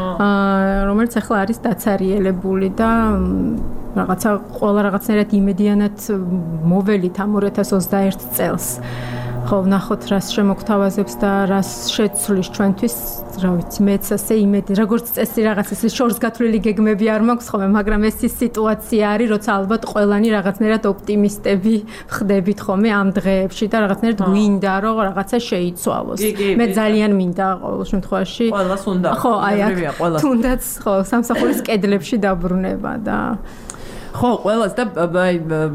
რომელიც ახლა არის დაცარიელებული და რაღაცა ყველა რაღაცნაირად იმედიანად მოველით ამ ორი ათას ოცდაერთი წელს. ხო, ნახოთ რას შემოგთავაზებს და რას შეცვლის ჩვენთვის, რა ვიცი, მეც ასე იმედი, როგორც წესი რაღაც ეს შორს გათვლილი გეგმები არ მაქვს ხოლმე, მაგრამ ეს ის სიტუაცია არის, როცა ალბათ ყველანი რაღაცნაირად ოპტიმისტები ხდებით ხოლმე ამ დღეებში და რაღაცნაირად გვინდა რომ რაღაცა შეიცვალოს. მე ძალიან მინდა ყოველ შემთხვევაში. ყველას უნდა. ხო, აი აქ თუნდაც ხო, სამსახურის კედლებში დაბრუნება და ხო, ყველას და აი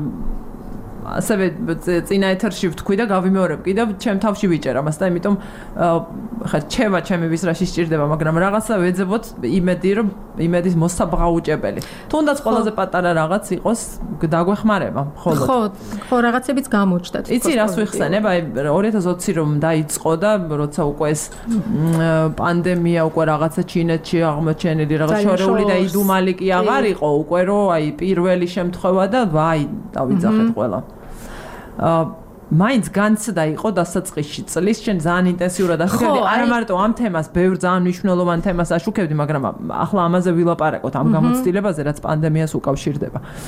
ასევე წინა ეთერში ვთქვი და გავიმეორებ კიდევ ჩემ თავში ვიჭერ ამას და იმიტომ ხა ჩევა ჩემი ვის რაში სჭირდება, მაგრამ რაღაცა ვეძებოთ იმედი რომ იმედის მოსაბღაუჭებელი. თუნდაც ყველაზე პატარა რაღაც იყოს დაგვეხმარება მხოლოდ. ხო, ხო რაღაცებიც გამოჩნდა. იცი რას ვიხსენებ? აი ორი ათას ოცი რომ დაიწყო და როცა უკვე ეს პანდემია უკვე რაღაცა ჩინეთში აღმოჩენილი რაღაც შორეული და იდუმალი კი აღარ იყო უკვე რომ აი პირველი შემთხვევა და ვაი დავიძახეთ ყველა. აა მაინც განცდა იყო დასაწყისში წლის შენ ძალიან ინტენსიურად აშუქებდი არა მარტო ამ თემას, ბევრ ძალიან მნიშვნელოვან თემას აშუქებდი, მაგრამ ახლა ამაზე ვილაპარაკოთ ამ გამოცდილებაზე, რაც პანდემიას უკავშირდება.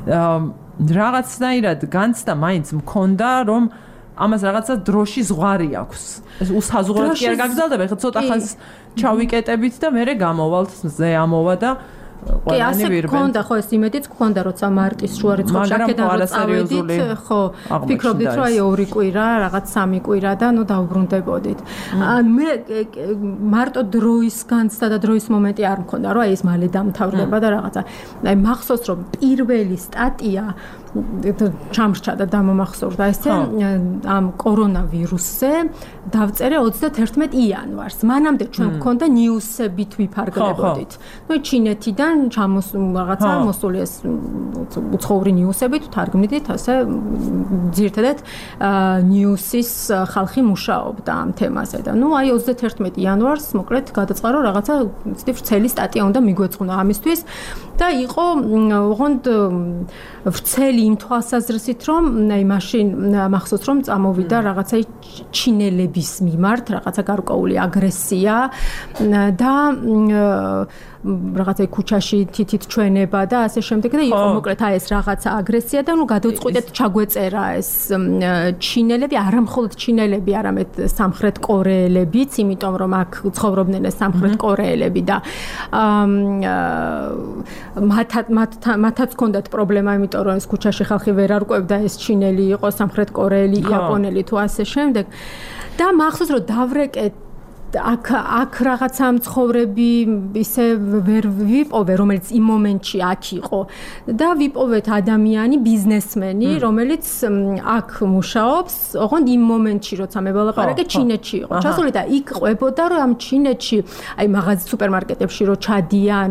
რაღაცნაირად განცდა მაინც მქონდა რომ ამას რაღაცა დროში ზღვარი აქვს. ეს უსაზღვროდ კი არ გაგზავნება, ეხლა ცოტა ხანს ჩავიკეტებით და მერე გამოვალთ, ზე ამოვა და კი, ასე გქონდა, ხო, ეს იმედიც გქონდა, როცა მარტის შუა რიცხვებში აქედან რო წავედით, ხო, ფიქრობდით, რომ აი ორი კვირა, რაღაც სამი კვირა და ნუ დაუბრუნდებოდით. ან მე მარტო დროის განცდა და დროის მომენტი არ მქონდა, რომ აი ეს მალე დამთავრდება და რაღაცა. აი მახსოვს, რომ პირველი სტატია ჩამრჩა და დამომახსოვრდა ესე ამ კორონავირუსზე დავწერე ოცდაათერთმეტი იანვარს. მანამდე ჩვენ გქონდა ნიუსებით ვიფარგლებოდით. ნუ ჩინეთიდან ჩამოს რაღაცა მოსული ეს უცხოური ნიუსებით თარგმნით ასე ძირთადად ნიუსის ხალხი მუშაობდა ამ თემაზე და ნუ აი ოცდაათერთმეტი იანვარს მოკლედ გადაწყდა რომ რაღაცა ცივ ვრცელი სტატია უნდა მიგვეწყნა ამისთვის და იყო ოღონდ ვრცელი იმ თვალსაზრისით რომ აი მაშინ მახსოვს რომ წამოვიდა რაღაცა ჩინელების მიმართ რაღაცა გარკვეული აგრესია და რაღაცა ქუჩაში თითით ჩვენება და ასე შემდეგ და იყო მოკლედ აი ეს რაღაცა აგრესია და ნუ გადავწყვიტეთ ჩაგვეწერა ეს ჩინელები არა მხოლოდ ჩინელები არამედ სამხრეთ კორეელებიც იმიტომ რომ აქ ცხოვრობდნენ ეს სამხრეთ კორეელები და მათაც მათაც ჰქონდათ პრობლემა იმიტომ რომ ეს ქუჩაში ხალხი ვერ არკვევდა ეს ჩინელი იყო სამხრეთ კორეელი იაპონელი თუ ასე შემდეგ და მახსოვს რომ დავრეკეთ აქ აქ რაღაცა მცხოვრები ისე ვერ ვიპოვე რომელიც იმ მომენტში აქ იყო და ვიპოვეთ ადამიანი ბიზნესმენი რომელიც აქ მუშაობს ოღონდ იმ მომენტში როცა მე ვალაპარაკე ჩინეთში იყო ჩასული და იქ ყვებოდა რომ ამ ჩინეთში აი მაღაზ სუპერმარკეტებში რო ჩადიან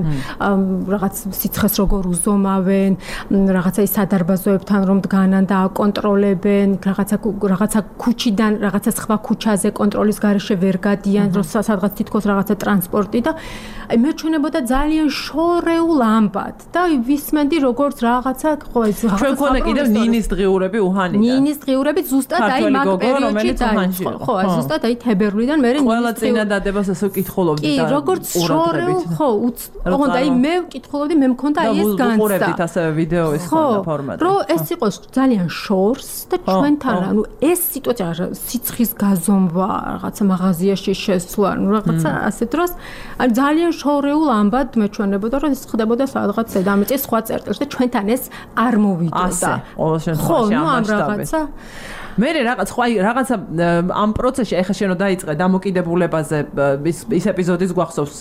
რაღაც სიცხეს როგორ უზომავენ რაღაცა ის სადარბაზოებთან რომ დგანან და აკონტროლებენ რაღაცა რაღაცა ქუჩიდან რაღაცა სხვა ქუჩაზე კონტროლის გარეშე ვერ გადიან სადღაც თითქოს რაღაცა ტრანსპორტი და აი მე ჩვენებოდა ძალიან შორეულ ამბად და ვისმენდი როგორც რაღაცა ხო ეს ჩვენ ქონა კიდევ ნინის დღიურები უჰანიდან ნინის დღიურები ზუსტად აი მაგ პერიოდში დაიწყო ხო აი ზუსტად აი თებერვლიდან მე ნინის ყველა წინადადებას ესე ვკითხულობდი და კი როგორც შორეულ ხო ოღონდ აი მე ვკითხულობდი მე მქონდა აი ეს განცდა და ვუყურებდით ასევე ვიდეოის ფორმატი რომ ეს იყოს ძალიან შორს და ჩვენთან ანუ ეს სიტუაცია სიცხის გაზომვა რაღაცა მაღაზიაში შესვლა ანუ რაღაცა ასე დროს ან ძალიან შორეულ ამბად მე ჩვენებოდა რომ ეს ხდებოდა სადღაც დედამიწის სხვა წერტილში და ჩვენთან ეს არ მოვიდოდა ასე ყოველ შემთხვევაში ამ მასშტაბით მე რაღაც ხო აი რაღაცა ამ პროცესში ეხა შენო დაიწყე დამოკიდებულებაზე ის ის ეპიზოდის გვახსოვს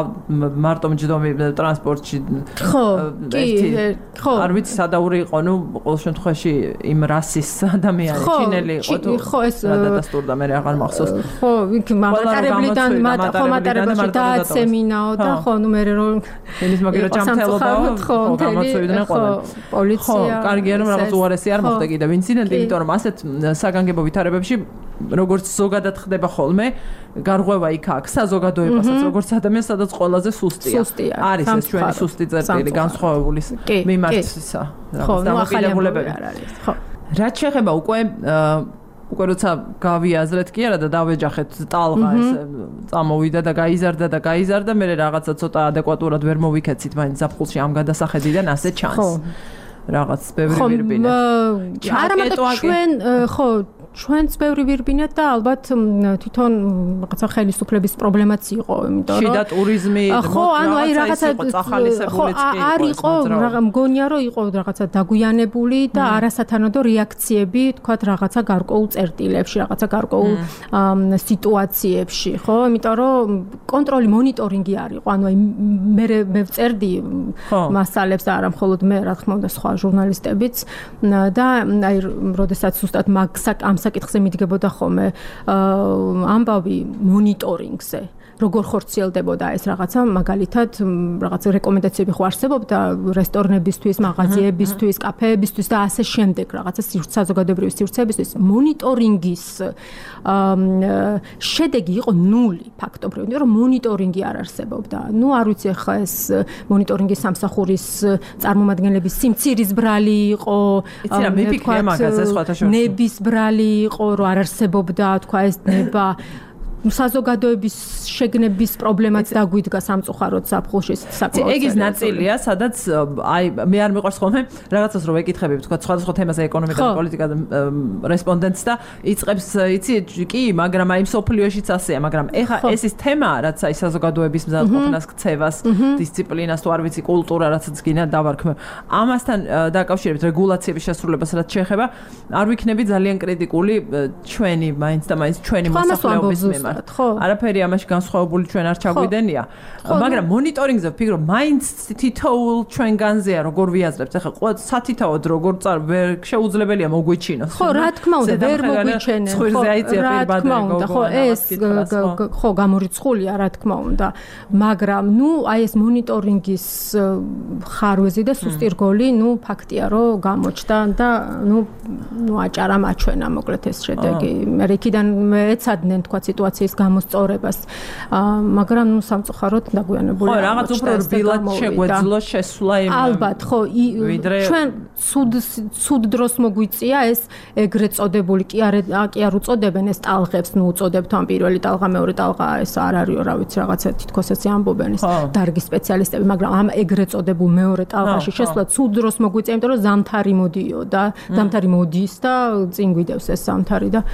მარტო მჯდომი ტრანსპორტში ხო კი ხო არ ვიცი სადაური იყო ნუ ყოველ შემთხვევაში იმ რასის ადამიანი ჩინელი იყო თუ ხო ეს დადასტურდა მე აღარ მახსოვს ხო იქ მატარებლიდან ხო მატარებელში დააცემინაო და ხო ნუ მე რომ ენის მაგირო ჯამთელობაო ხო გამოცვიდნენ ყველა პოლიცია ხო კარგია რომ რაღაც უარესი არ მოხდა კიდევ ინციდენტი იმიტომ რომ ასეთ საგანგებო ვითარებებში როგორც ზოგადად ხდება ხოლმე გარღვევა იქ აქვს საზოგადოებასაც როგორც ადამიანს სადაც ყველაზე სუსტია არის ეს ჩვენი სუსტი წერტილი განსხვავებული მიმართ ისა რაღაც დამოკიდებულებები ხო რაც შეეხება უკვე უკვე როცა გავიაზრეთ კი არა და დავეჯახეთ ტალღა ეს წამოვიდა და გაიზარდა და გაიზარდა მე რაღაცა ცოტა адекватურად ვერ მოვიქეცით მაინც ზაფხულში ამ გადასახედიდან ასე ჩანს რაღაც ბევრი ვირბინეთ. არა მაგრამ ჩვენ ხო ჩვენც ბევრი ვირბინეთ და ალბათ თვითონ რაღაცა ხელისუფლების პრობლემაც იყო, იმიტომ რომ შიდა ტურიზმი ხო, ანუ აი რაღაცა წახალისებულიც კი არ იყო, რა მგონია რომ იყო რაღაცა დაგვიანებული და არასათანადო რეაქციები, თქვათ რაღაცა გარკვეულ წერტილებში, რაღაცა გარკვეულ სიტუაციებში, ხო? იმიტომ რომ კონტროლი, მონიტორინგი არ იყო, ანუ აი მე მე ვწერდი მასალებს და არა მხოლოდ მე, რა თქმა უნდა, სხვა ჟურნალისტებიც და აი როდესაც ზუსტად მაგ ამ საკითხზე მიდგებოდა ხოლმე ამბავი მონიტორინგზე როგორ ხორციელდებოდა ეს რაღაცა მაგალითად რაღაც რეკომენდაციები ხო არსებობდა რესტორნებისთვის, მაღაზიებისთვის, კაფეებისთვის და ასე შემდეგ რაღაცა საზოგადოებრივი სივრცეებისთვის მონიტორინგის შედეგი იყო ნული ფაქტობრივად, რომ მონიტორინგი არ არსებობდა. ნუ არ ვიცი ხა ეს მონიტორინგის სამსახურის წარმომადგენლების სიმცირის ბრალი იყო, იცი რა მიფიქრე მაგაზე სხვათა შორის. ნების ბრალი იყო, რომ არ არსებობდა თქვა ეს ნება საზოგადოების შეგნების პრობლემაც დაგვიდგა სამწუხაროდ საფხულში საკმაოდ. ეგ ის ნაწილია, სადაც აი მე არ მიყვარს ხოლმე რაღაცას რომ ეკითხები, თქვა სხვადასხვა თემაზე ეკონომიკა და პოლიტიკა რესპონდენტს და იწყებს იცი კი, მაგრამ აი სოფლიოშიც ასეა, მაგრამ ეხა ეს ის თემაა, რაც აი საზოგადოების მზადყოფნას, ქცევას, დისციპლინას, თუ არ ვიცი, კულტურა, რაცაც გინდა დავარქმევ. ამასთან დაკავშირებით რეგულაციების შესრულებას რაც შეეხება, არ ვიქნები ძალიან კრიტიკული ჩვენი მაინც და მაინც ჩვენი მოსახლეობის მიმართ. არაფერი ამაში განსხვავებული ჩვენ არ ჩაგვიდენია. მაგრამ მონიტორინგზე ვფიქრობ, მაინც თითოეულ ჩვენგანზეა როგორ ვიაზრებთ. ეხლა სათითაოდ როგორ წარ ვერ შეუძლებელია მოგვიჩინოს. ხო, რა თქმა უნდა, ვერ მოგვიჩენენ. ხო, რა თქმა უნდა, ხო, ეს ხო გამორიცხულია, რა თქმა უნდა. მაგრამ ნუ აი ეს მონიტორინგის ხარვეზი და სუსტი რგოლი, ნუ ფაქტია, რომ გამოჩნდა და ნუ ნუ აჭარა მაჩვენა მოკლედ ეს შედეგი. მე იქიდან ეცადნენ თქვა სიტუაციის გამოსწორებას. მაგრამ ნუ სამწუხაროდ დაგვიანებული. ხო, რაღაც უფრო რბილად შეგვეძლო შესვლა იმ ალბათ, ხო, ჩვენ სუდ სუდ დროს მოგვიწია ეს ეგრეთ წოდებული კი არ კი არ უწოდებენ ეს ტალღებს, ნუ უწოდებთ ამ პირველი ტალღა, მეორე ტალღა, ეს არ არისო, რა ვიცი, რაღაცა თითქოს ესე ამბობენ ეს დარგის სპეციალისტები, მაგრამ ამ ეგრეთ წოდებულ მეორე ტალღაში შესვლა სუდ დროს მოგვიწია, იმიტომ რომ ზამთარი მოდიოდა, ზამთარი მოდის და წინ გვიდევს ეს ზამთარი და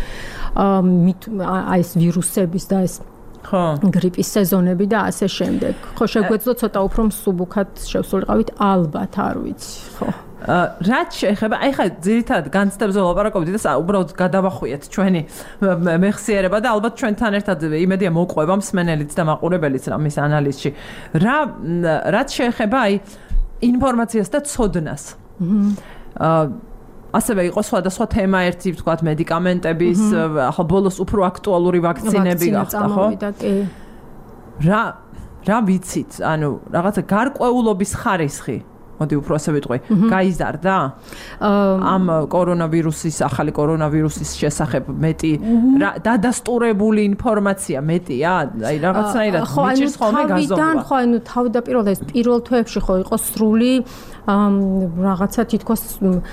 აი ეს ვირუსების და ეს ხო გრიპის სეზონები და ასე შემდეგ. ხო, შეგვეძლო ცოტა უფრო მსუბუქად შევსულიყავით, ალბათ, არ ვიცი, ხო. რაც შეეხება, აი ხა ძირითადად განცდებზე ვლაპარაკობთ და უბრალოდ გადავახვიეთ ჩვენი მეხსიერება და ალბათ ჩვენთან ერთად იმედია მოყვება მსმენელიც და მაყურებელიც რამის ანალიზში. რა რაც შეეხება აი ინფორმაციას და ცოდნას. აა ასევე იყო სხვადასხვა თემა ერთი, ვთქვათ, მედიკამენტების, ახლა ბოლოს უფრო აქტუალური ვაქცინები გახდა, ხო? რა რა ვიცით, ანუ რაღაცა გარკვეულობის ხარისხი მოდი უფრო ასე ვიტყვი, გაიზარდა? ამ კორონავირუსის, ახალი კორონავირუსის შესახებ მეტი დადასტურებული ინფორმაცია მეტია? აი რაღაცნაირად მიჭირს ხოლმე გაზომვა. ხო, ანუ თავდაპირველად ეს პირველ თვეებში ხო იყო სრული რაღაცა თითქოს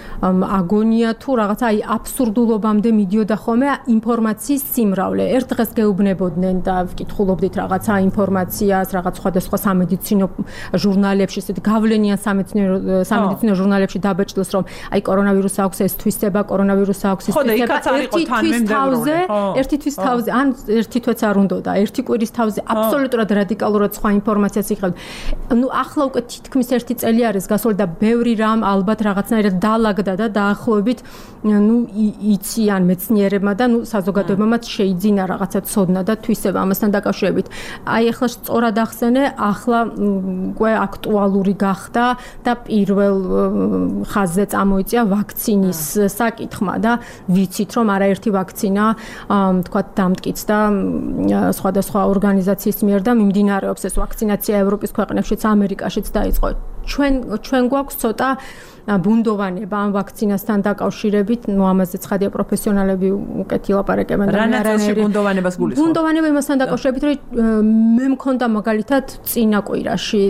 აგონია თუ რაღაცა აი აბსურდულობამდე მიდიოდა ხოლმე ინფორმაციის სიმრავლე. ერთ დღეს გეუბნებოდნენ და ვკითხულობდით რაღაცა ინფორმაციას, რაღაც სხვადასხვა სამედიცინო ჟურნალებში, ესეთ გავლენიან სამედიცინო სამედიცინო ჟურნალებში დაბეჭდოს, რომ აი კორონავირუსი აქვს ეს თვისება, კორონავირუსი აქვს ის თვისება, ერთი თვის თავზე, ერთი თვის თავზე, ან ერთი თვეც არ უნდოდა, ერთი კვირის თავზე აბსოლუტურად რადიკალურად სხვა ინფორმაციას იღებდა. ნუ ახლა უკვე თითქმის ერთი წელი არის გასული და ბევრი რამ ალბათ რაღაცნაირად დაალაგდა და დაახლოებით ნუ იციან მეცნიერებმა და ნუ საზოგადოებამაც შეიძინა რაღაცა ცოდნა და თვისება ამასთან დაკავშირებით. აი ახლა სწორად ახსენე, ახლა უკვე აქტუალური გახდა და პირველ ხაზზე წამოიწია ვაქცინის საკითხმა და ვიცით რომ არაერთი ვაქცინა თქვა დამტკიცდა სხვადასხვა ორგანიზაციის მიერ და მიმდინარეობს ეს ვაქცინაცია ევროპის ქვეყნებშიც, ამერიკაშიც დაიწყო. ჩვენ ჩვენ გვაქვს ცოტა ბუნდოვანება ამ ვაქცინასთან დაკავშირებით, ნუ ამაზე ცხადია პროფესიონალები უკეთი ლაპარაკებენ და მე არანაირი ბუნდოვანებას გულისხმობ. ბუნდოვანება იმასთან დაკავშირებით, რომ მე მქონდა მაგალითად წინა კვირაში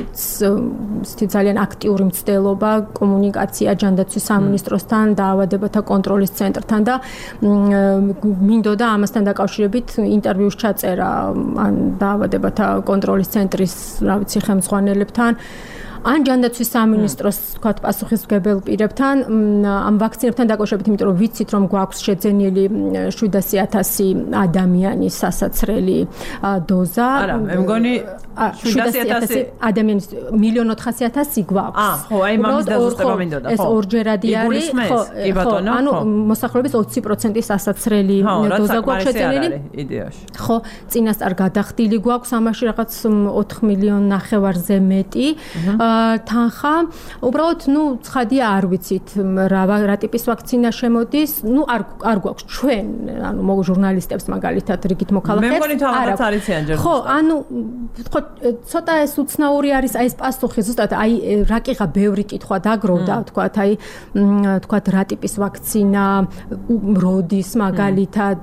ძალიან აქტიური მცდელობა, კომუნიკაცია ჯანდაცვის სამინისტროსთან, დაავადებათა კონტროლის ცენტრთან და მინდოდა ამასთან დაკავშირებით ინტერვიუს ჩაწერა ან დაავადებათა კონტროლის ცენტრის, რა ვიცი, ხელმძღვანელებთან. ან ჯანდაცვის სამინისტროს თქვათ პასუხისმგებელ პირებთან ამ ვაქცინებთან დაკავშირებით, იმიტომ რომ ვიცით რომ გვაქვს შეძენილი შვიდასი ათასი ადამიანის სასაცრელი დოზა. არა, მე მგონი შვიდასი ათასი ადამიანის მილიონ ოთხასი ათასი გვაქვს. აა, ხო, აი მამის დაზუსტება მინდოდა, ხო. ეს ორჯერადი არის, ხო, ანუ მოსახლეობის ოცი პროცენტის სასაცრელი დოზა გვაქვს შეძენილი. იდეაში. ხო, წინასწარ გადახდილი გვაქვს ამაში რაღაც ოთხ მილიონ ნახევარზე მეტი. თანხა, უბრალოდ, ნუ ცხადია არ ვიცით რა რა ტიპის ვაქცინა შემოდის, ნუ არ არ გვაქვს ჩვენ, ანუ მოგ ჟურნალისტებს მაგალითად რიგით მოქალაქეებს. მე მგონი თავადაც არიციან ჯერ. ხო, ანუ ხო, ცოტა ეს უცნაური არის აი ეს პასუხი, ზუსტად აი რაკიღა ბევრი კითხვა დაგროვდა, თქვათ აი თქვათ რა ტიპის ვაქცინა როდის მაგალითად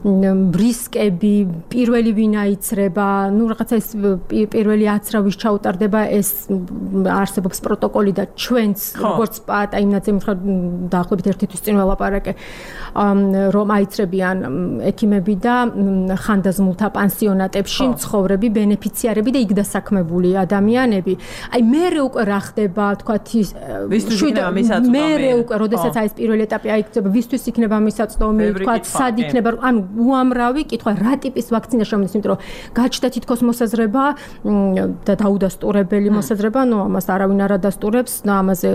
რისკები, პირველი ვინ აიცრება, ნუ რაღაცა ეს პირველი აცრავის ჩაუტარდება ეს არსებობს პროტოკოლი და ჩვენც როგორც პატა იმ ნაწილს მითხრა დაახლოებით ერთი თვის წინ ველაპარაკე რომ აიწრებიან ექიმები და ხანდაზმულთა პანსიონატებში მცხოვრები ბენეფიციარები და იქ დასაქმებული ადამიანები. აი მერე უკვე რა ხდება, თქვათ ის მერე უკვე, როდესაც აი ეს პირველი ეტაპი აიქცება, ვისთვის იქნება მისაწვდომი, თქვათ სად იქნება, ანუ უამრავი კითხვა, რა ტიპის ვაქცინა შემოდის, იმიტომ რომ გაჩნდა თითქოს მოსაზრება და დაუდასტურებელი მოსაზრება, ნუ ამას არავინ არ ადასტურებს და ამაზე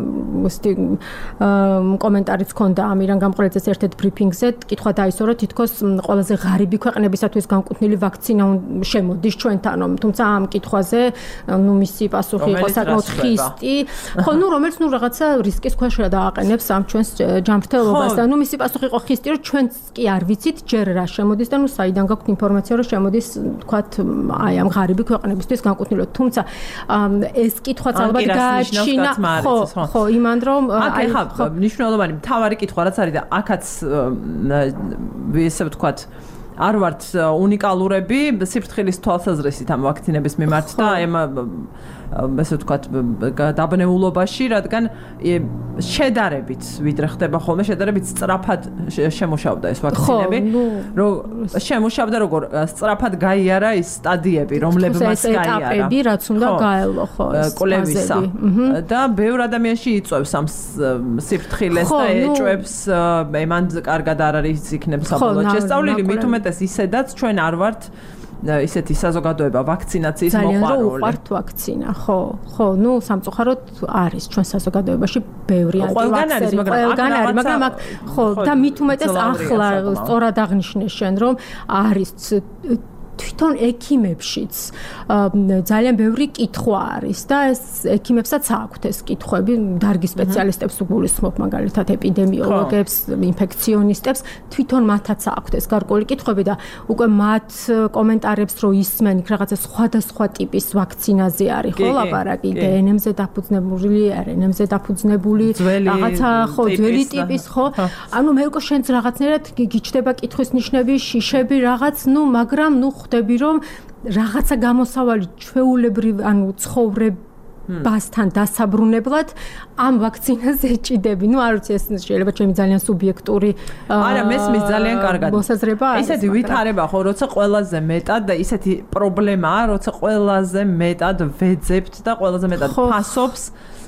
კომენტარიც ჰქონდა ამირან გამყრელიძეს ერთ-ერთ ბრიფინგზე, კითხვა დაისო, რომ თითქოს ყველაზე ღარიბი ქვეყნებისათვის განკუთვნილი ვაქცინა შემოდის ჩვენთან, თუმცა ამ კითხვაზე ნუ მისი პასუხი იყო საკმაოდ ხისტი, ხო, ნუ რომელიც ნუ რაღაცა რისკის ქვეშ დააყენებს ამ ჩვენს ჯანმრთელობას და ნუ მისი პასუხი იყო ხისტი, რომ ჩვენც კი არ ვიცით ჯერ რა შემოდის და ნუ საიდან გაქვთ ინფორმაცია, რომ შემოდის, თქვათ, აი ამ ღარიბი ქვეყნებისთვის განკუთვნილად. თუმცა ეს კითხვაც ალბათ გააჩინა, ხო, ხო, იმან რომ აი ხა მნიშვნელოვანი მთავარი კითხვა რაც არის და აქაც ესე ვთქვათ არ ვართ უნიკალურები სიფრთხილის თვალსაზრისით ამ ვაქცინების მიმართ და ამ ესე ვთქვათ დაბნეულობაში, რადგან შედარებით ვიდრე ხდება ხოლმე შედარებით სწრაფად შემუშავდა ეს ვაქცინები, რომ შემუშავდა როგორ სწრაფად გაიარა ის სტადიები, რომლებმაც გაიარა. ეტაპები, რაც უნდა გაელო ხო ეს კვლევისა და ბევრ ადამიანში იწვევს ამ სიფრთხილეს და ეჭვებს მან კარგად არ არის იქნებ საბოლოოდ შესწავლილი, მით უმეტეს ისედაც ჩვენ არ ვართ ისეთი საზოგადოება ვაქცინაციის მოყვარული. ძალიან რო უყვართ ვაქცინა, ხო, ხო, ნუ სამწუხაროდ არის ჩვენ საზოგადოებაში ბევრი ანტივაქსერი, ყველგან არის, მაგრამ ხო, და მით უმეტეს ახლა სწორად აღნიშნე შენ, რომ არის თვითონ ექიმებშიც ძალიან ბევრი კითხვა არის და ეს ექიმებსაც აქვთ ეს კითხვები, დარგის სპეციალისტებს უგულისხმობ მაგალითად ეპიდემიოლოგებს, ინფექციონისტებს, თვითონ მათაც აქვთ ეს გარკვეული კითხვები და უკვე მათ კომენტარებს რო ისმენ, იქ რაღაცა სხვადასხვა ტიპის ვაქცინაზე არის ხო ლაპარაკი, დნმ-ზე დაფუძნებული, არ ენ ემ-ზე დაფუძნებული, რაღაცა ხო, ძველი ტიპის ხო. ანუ მე უკვე შენც რაღაცნაირად გიჩნდება კითხვის ნიშნები, შიშები რაღაც, ნუ მაგრამ ნუ ხდები რომ რაღაცა გამოსავალი ჩვეულებრივ ანუ ცხოვრებასთან დასაბრუნებლად ამ ვაქცინას ეჭიდები. ნუ არ ვიცი ეს შეიძლება ჩემი ძალიან სუბიექტური არა მესმის ძალიან კარგად მოსაზრება არის. ისეთი ვითარება ხო როცა ყველაზე მეტად და ისეთი პრობლემაა როცა ყველაზე მეტად ვეძებთ და ყველაზე მეტად ფასობს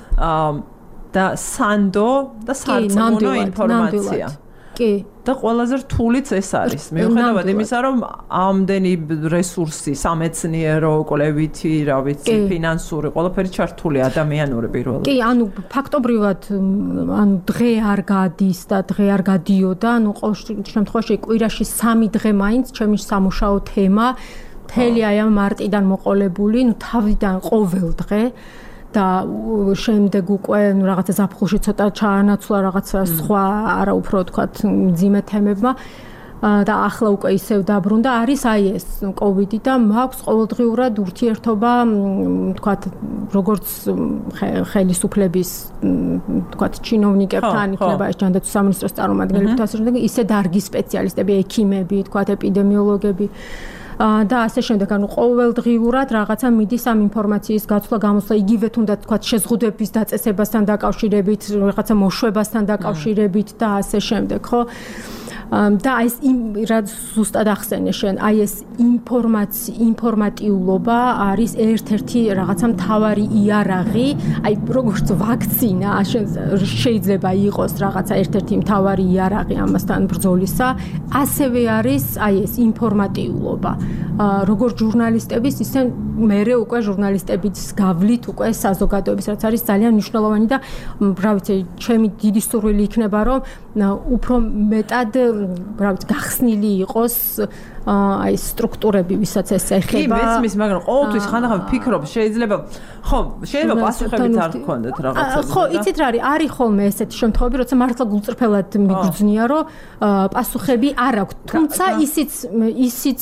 და სანდო და სარწმუნო ინფორმაცია. კი და ყველაზე რთულიც ეს არის. მიუხედავად იმისა, რომ ამდენი რესურსი, სამეცნიერო, კვლევითი, რა ვიცი, ფინანსური, ყველაფერი ჩართული ადამიანური პირველად. კი, ანუ ფაქტობრივად ანუ დღე არ გადის და დღე არ გადიოდა, ანუ ყოველ შემთხვევაში კვირაში სამი დღე მაინც ჩემი სამუშაო თემა მთელი აი ამ მარტიდან მოყოლებული, ნუ თავიდან ყოველ დღე და შემდეგ უკვე ნუ რაღაცა ზაფხულში ცოტა ჩაანაცვლა რაღაცა სხვა არა უფრო თქვათ მძიმე თემებმა და ახლა უკვე ისევ დაბრუნდა არის აი ეს კოვიდი და მაქვს ყოველდღიურად ურთიერთობა თქვათ როგორც ხელისუფლების თქვათ ჩინოვნიკებთან იქნება ეს ჯანდაცვის სამინისტროს წარმომადგენლებთან ასე შემდეგ ისე დარგის სპეციალისტები, ექიმები, თქვათ ეპიდემიოლოგები და ასე შემდეგ, ანუ ყოველდღიურად რაღაცა მიდის ამ ინფორმაციის გაცვლა, გამოსვლა, იგივე თუნდაც თქვა შეზღუდვების დაწესებასთან დაკავშირებით, რაღაცა მოშვებასთან დაკავშირებით და ასე შემდეგ, ხო? და აი ეს რაც ზუსტად ახსენე შენ, აი ეს ინფორმაცია, ინფორმატიულობა არის ერთ-ერთი რაღაცა მთავარი იარაღი, აი როგორც ვაქცინა, შეიძლება იყოს რაღაცა ერთ-ერთი მთავარი იარაღი ამასთან ბრძოლისა, ასევე არის აი ეს ინფორმატიულობა. როგორც ჟურნალისტების, ისე მერე უკვე ჟურნალისტების გავლით უკვე საზოგადოების, რაც არის ძალიან მნიშვნელოვანი და რა ვიცი, ჩემი დიდი სურვილი იქნება, რომ უფრო მეტად რა ვიცი, გახსნილი იყოს აი სტრუქტურები, ვისაც ეს ეხება. კი, მესმის, მაგრამ ყოველთვის ხანდახან ვფიქრობ, შეიძლება, ხო, შეიძლება პასუხებიც არ გქონდეთ რაღაცა. ხო, იცით რა არის, არის ხოლმე ესეთი შემთხვევები, როცა მართლა გულწრფელად მიგრძნია, რომ პასუხები არ აქვს. თუმცა ისიც ისიც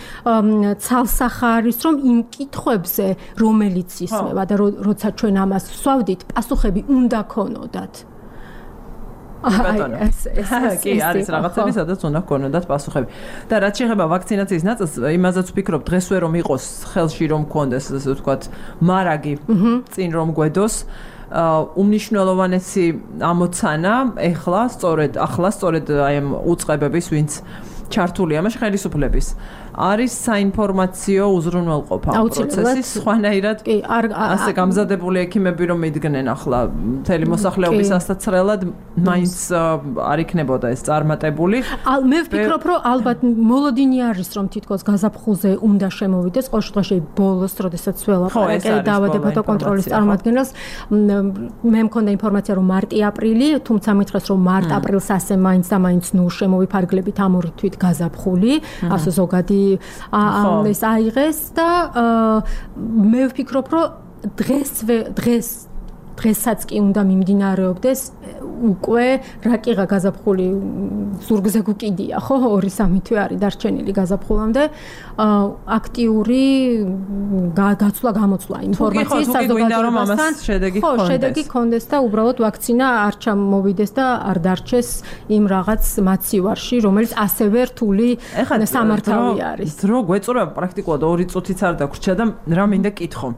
ცალსახა არის, რომ იმ კითხვებზე, რომელიც ისმევა და როცა ჩვენ ამას ვსვავდით, პასუხები უნდა ქონოდათ. ეს ეს კი არის რაღაცები, სადაც უნდა გქონოდათ პასუხები. და რაც შეეხება ვაქცინაციის ნაწილს, იმაზეც ვფიქრობ, დღეს ვერ რომ იყოს ხელში რომ გქონდეს, ასე ვთქვათ, მარაგი წინ რომ გვედოს. უმნიშვნელოვანესი ამოცანა ეხლა სწორედ ახლა სწორედ აი ამ უწყებების ვინც ჩართულია მას ხელისუფლების არის საინფორმაციო უზრუნველყოფა პროცესის სხვანაირად კი არ ასე გამზადებული ექიმები რომ მიდგნენ ახლა მთელი მოსახლეობის ასაცრელად მაინც არ იქნებოდა ეს წარმატებული მე ვფიქრობ რომ ალბათ მოლოდინი არის რომ თითქოს გაზაფხულზე უნდა შემოვიდეს ყოველ შემთხვევაში ბოლოს როდესაც ველაპარაკე დაავადებათა კონტროლის წარმომადგენელს მე მქონდა ინფორმაცია რომ მარტი-აპრილი თუმცა მითხრეს რომ მარტ-აპრილს ასე მაინც და მაინც ნუ შემოვიფარგლებით ამ ორი თვით გაზაფხული ასე ზოგადი ეს აიღეს და მე ვფიქრობ რომ დღეს დღეს დღესაც კი უნდა მიმდინარეობდეს უკვე რაკიღა გაზაფხული ზურგზე გუკიდია ხო ორი სამი თვე არის დარჩენილი გაზაფხულამდე აქტიური გაცვლა გამოცვლა ინფორმაციის საზოგადოებასთან ხო შედეგი კონდეს და უბრალოდ ვაქცინა არ ჩამოვიდეს და არ დარჩეს იმ რაღაც მაცივარში რომელიც ასევე რთული სამართავი არის დრო გვეწურება პრაქტიკულად ორი წუთიც არ დაგვრჩა და რა მინდა კითხო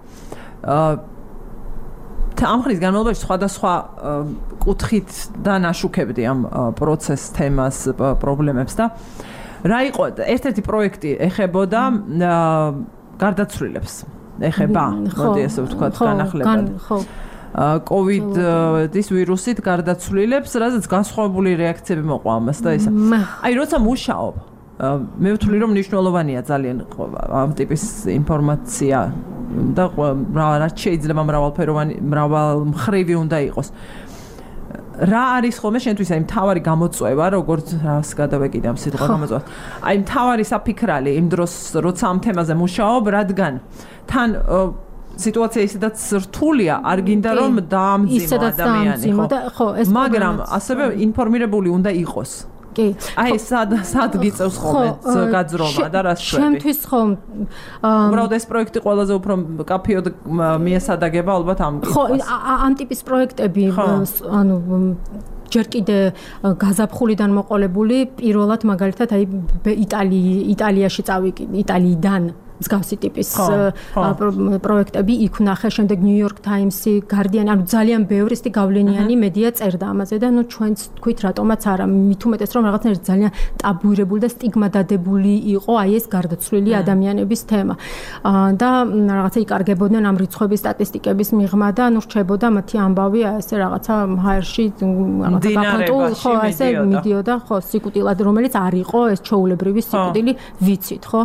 ამ ხრის განმავლობაში სხვადასხვა კუთხით და ნაშუქებდი ამ პროცეს თემას პრობლემებს და რა იყო ერთ-ერთი პროექტი ეხებოდა გარდაცვლილებს ეხება მოდი ასე ვთქვათ განახლებად ხო კოვიდის ვირუსით გარდაცვლილებს რაზეც განსხვავებული რეაქციები მოყვა ამას და ისა აი როცა მუშაობ მე ვთვლი რომ მნიშვნელოვანია ძალიან ამ ტიპის ინფორმაცია და რაც შეიძლება მრავალფეროვანი მრავალმხრივი უნდა იყოს. რა არის ხოლმე შენთვის აი მთავარი გამოწვევა, როგორც რას გადავეკიდე ამ სიტყვა გამოწვევას. აი მთავარი საფიქრალი იმ დროს როცა ამ თემაზე მუშაობ, რადგან თან სიტუაცია ისედაც რთულია, არ გინდა რომ დაამძიმო ადამიანი, ხო? მაგრამ ასევე ინფორმირებული უნდა იყოს. კი. აი სად სად გიწევს ხოლმე გაძრომა და რა შეგვი. შემთვის ხო უბრალოდ ეს პროექტი ყველაზე უფრო კაფეოდ მიესადაგება ალბათ ამ ხო ამ ტიპის პროექტები ანუ ჯერ კიდე გაზაფხულიდან მოყოლებული პირველად მაგალითად აი იტალია იტალიაში წავიკი იტალიიდან მსგავსი ტიპის პროექტები იქ ვნახე შემდეგ ნიუ-იორკ ტაიმსი, გარდიანი, ანუ ძალიან ბევრი სტი გავლენიანი მედია წერდა ამაზე და ნუ ჩვენც თქვით რატომაც არა, მით უმეტეს რომ რაღაცნაირად ძალიან ტაბუირებული და სტიგმატიზებული იყო აი ეს გარდაცვლილი ადამიანების თემა. და რაღაცა იკარგებოდნენ ამ რიცხვების სტატისტიკების მიღმა და ნუ რჩებოდა მათი ამბავი ესე რაღაცა ჰაერში რაღაცა გაფანტულ ხო ესე მიდიოდა ხო სიკუტილად რომელიც არ იყო ეს ჩაულებრივი სიკუტილი ვიცით ხო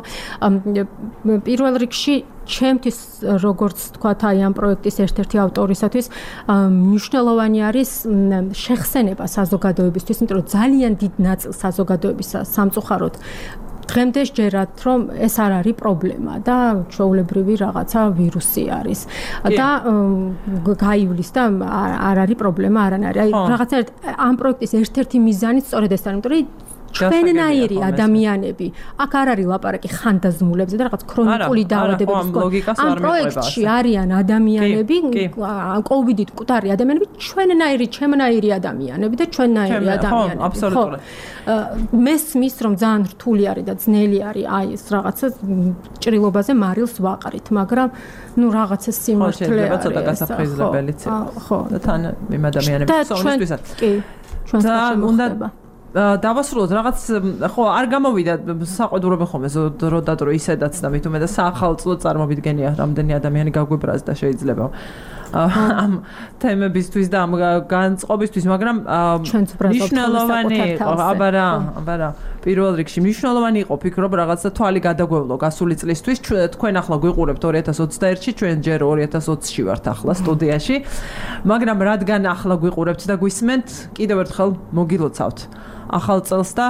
პირველ რიგში ჩემთვის როგორც თქვათ აი ამ პროექტის ერთ-ერთი ავტორისათვის მნიშვნელოვანი არის შეხსენება საზოგადოებისთვის, იმიტომ რომ ძალიან დიდ ნაწილს საზოგადოების სამწუხაროდ დღემდე სჯერათ რომ ეს არ არის პრობლემა და ჩვეულებრივი რაღაცა ვირუსი არის და გაივლის და არ არის პრობლემა არანაირი. აი რაღაცა ამ პროექტის ერთ-ერთი მიზანი სწორედ ეს არის, იმიტომ რომ ჩვენნაირი ადამიანები აქ არ არის ლაპარაკი ხანდაზმულებზე და რაღაც ქრონიკული დაავადებების ამ პროექტში არიან ადამიანები კოვიდით მკვდარი ადამიანები ჩვენნაირი ჩემნაირი ადამიანები და ჩვენნაირი ადამიანები ხო აბსოლუტურად მესმის რომ ძალიან რთული არის და ძნელი არის აი ეს რაღაცა ჭრილობაზე მარილს ვაყრით მაგრამ ნუ რაღაცა სიმართლე არის ცოტა გასაფრიზლებელიც ხო და თან იმ ადამიანების სოუნისთვისაც კი ჩვენს უნდა დავასრულოთ რაღაც ხო არ გამოვიდა საყვედურები ხოლმე დრო და დრო ისედაც და მით უმეტეს საახალწლო წარმომიდგენია რამდენი ადამიანი გაგვიბრაზ და შეიძლება ამ თემებისთვის და ამ განწყობისთვის მაგრამ მნიშვნელოვანი იყო აბარა აბარა პირველ რიგში მნიშვნელოვანი იყო ფიქრობ რაღაცა თვალი გადაგვევლო გასული წლისთვის თქვენ ახლა გვიყურებთ ორი ათას ოცდაერთში ჩვენ ჯერ ორი ათას ოცში ვართ ახლა სტუდიაში მაგრამ რადგან ახლა გვიყურებთ და გვისმენთ კიდევ ერთხელ მოგილოცავთ ახალ წელს და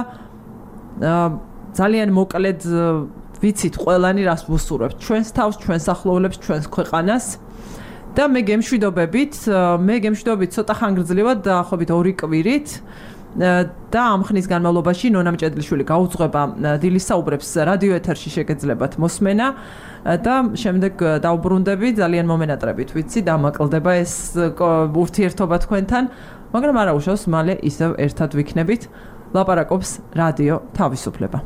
ძალიან მოკლედ ვიცით ყველანი რას ვუსურვებთ ჩვენს თავს ჩვენს ახლობლებს ჩვენს ქვეყანას და მე გემშვიდობებით მე გემშვიდობებით ცოტა ხანგრძლივად დაახლოებით ორი კვირით და ამ ხნის განმავლობაში ნონა მჭედლიშვილი გაუძღვება დილის საუბრებს რადიო ეთერში შეგეძლებათ მოსმენა და შემდეგ დავბრუნდები ძალიან მომენატრებით ვიცი დამაკლდება ეს ურთიერთობა თქვენთან მაგრამ არა უშავს მალე ისევ ერთად ვიქნებით. ლაპარაკობს რადიო თავისუფლება.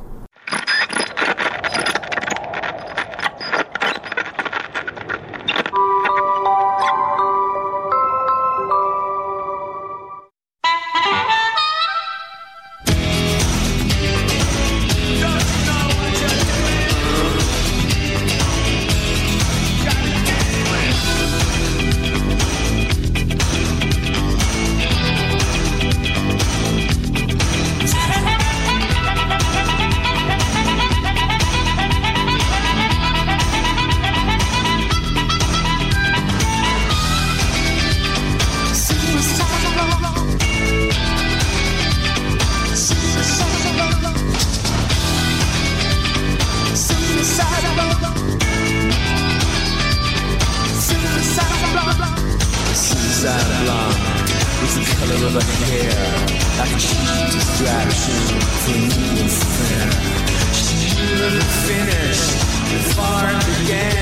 Finish, the far began.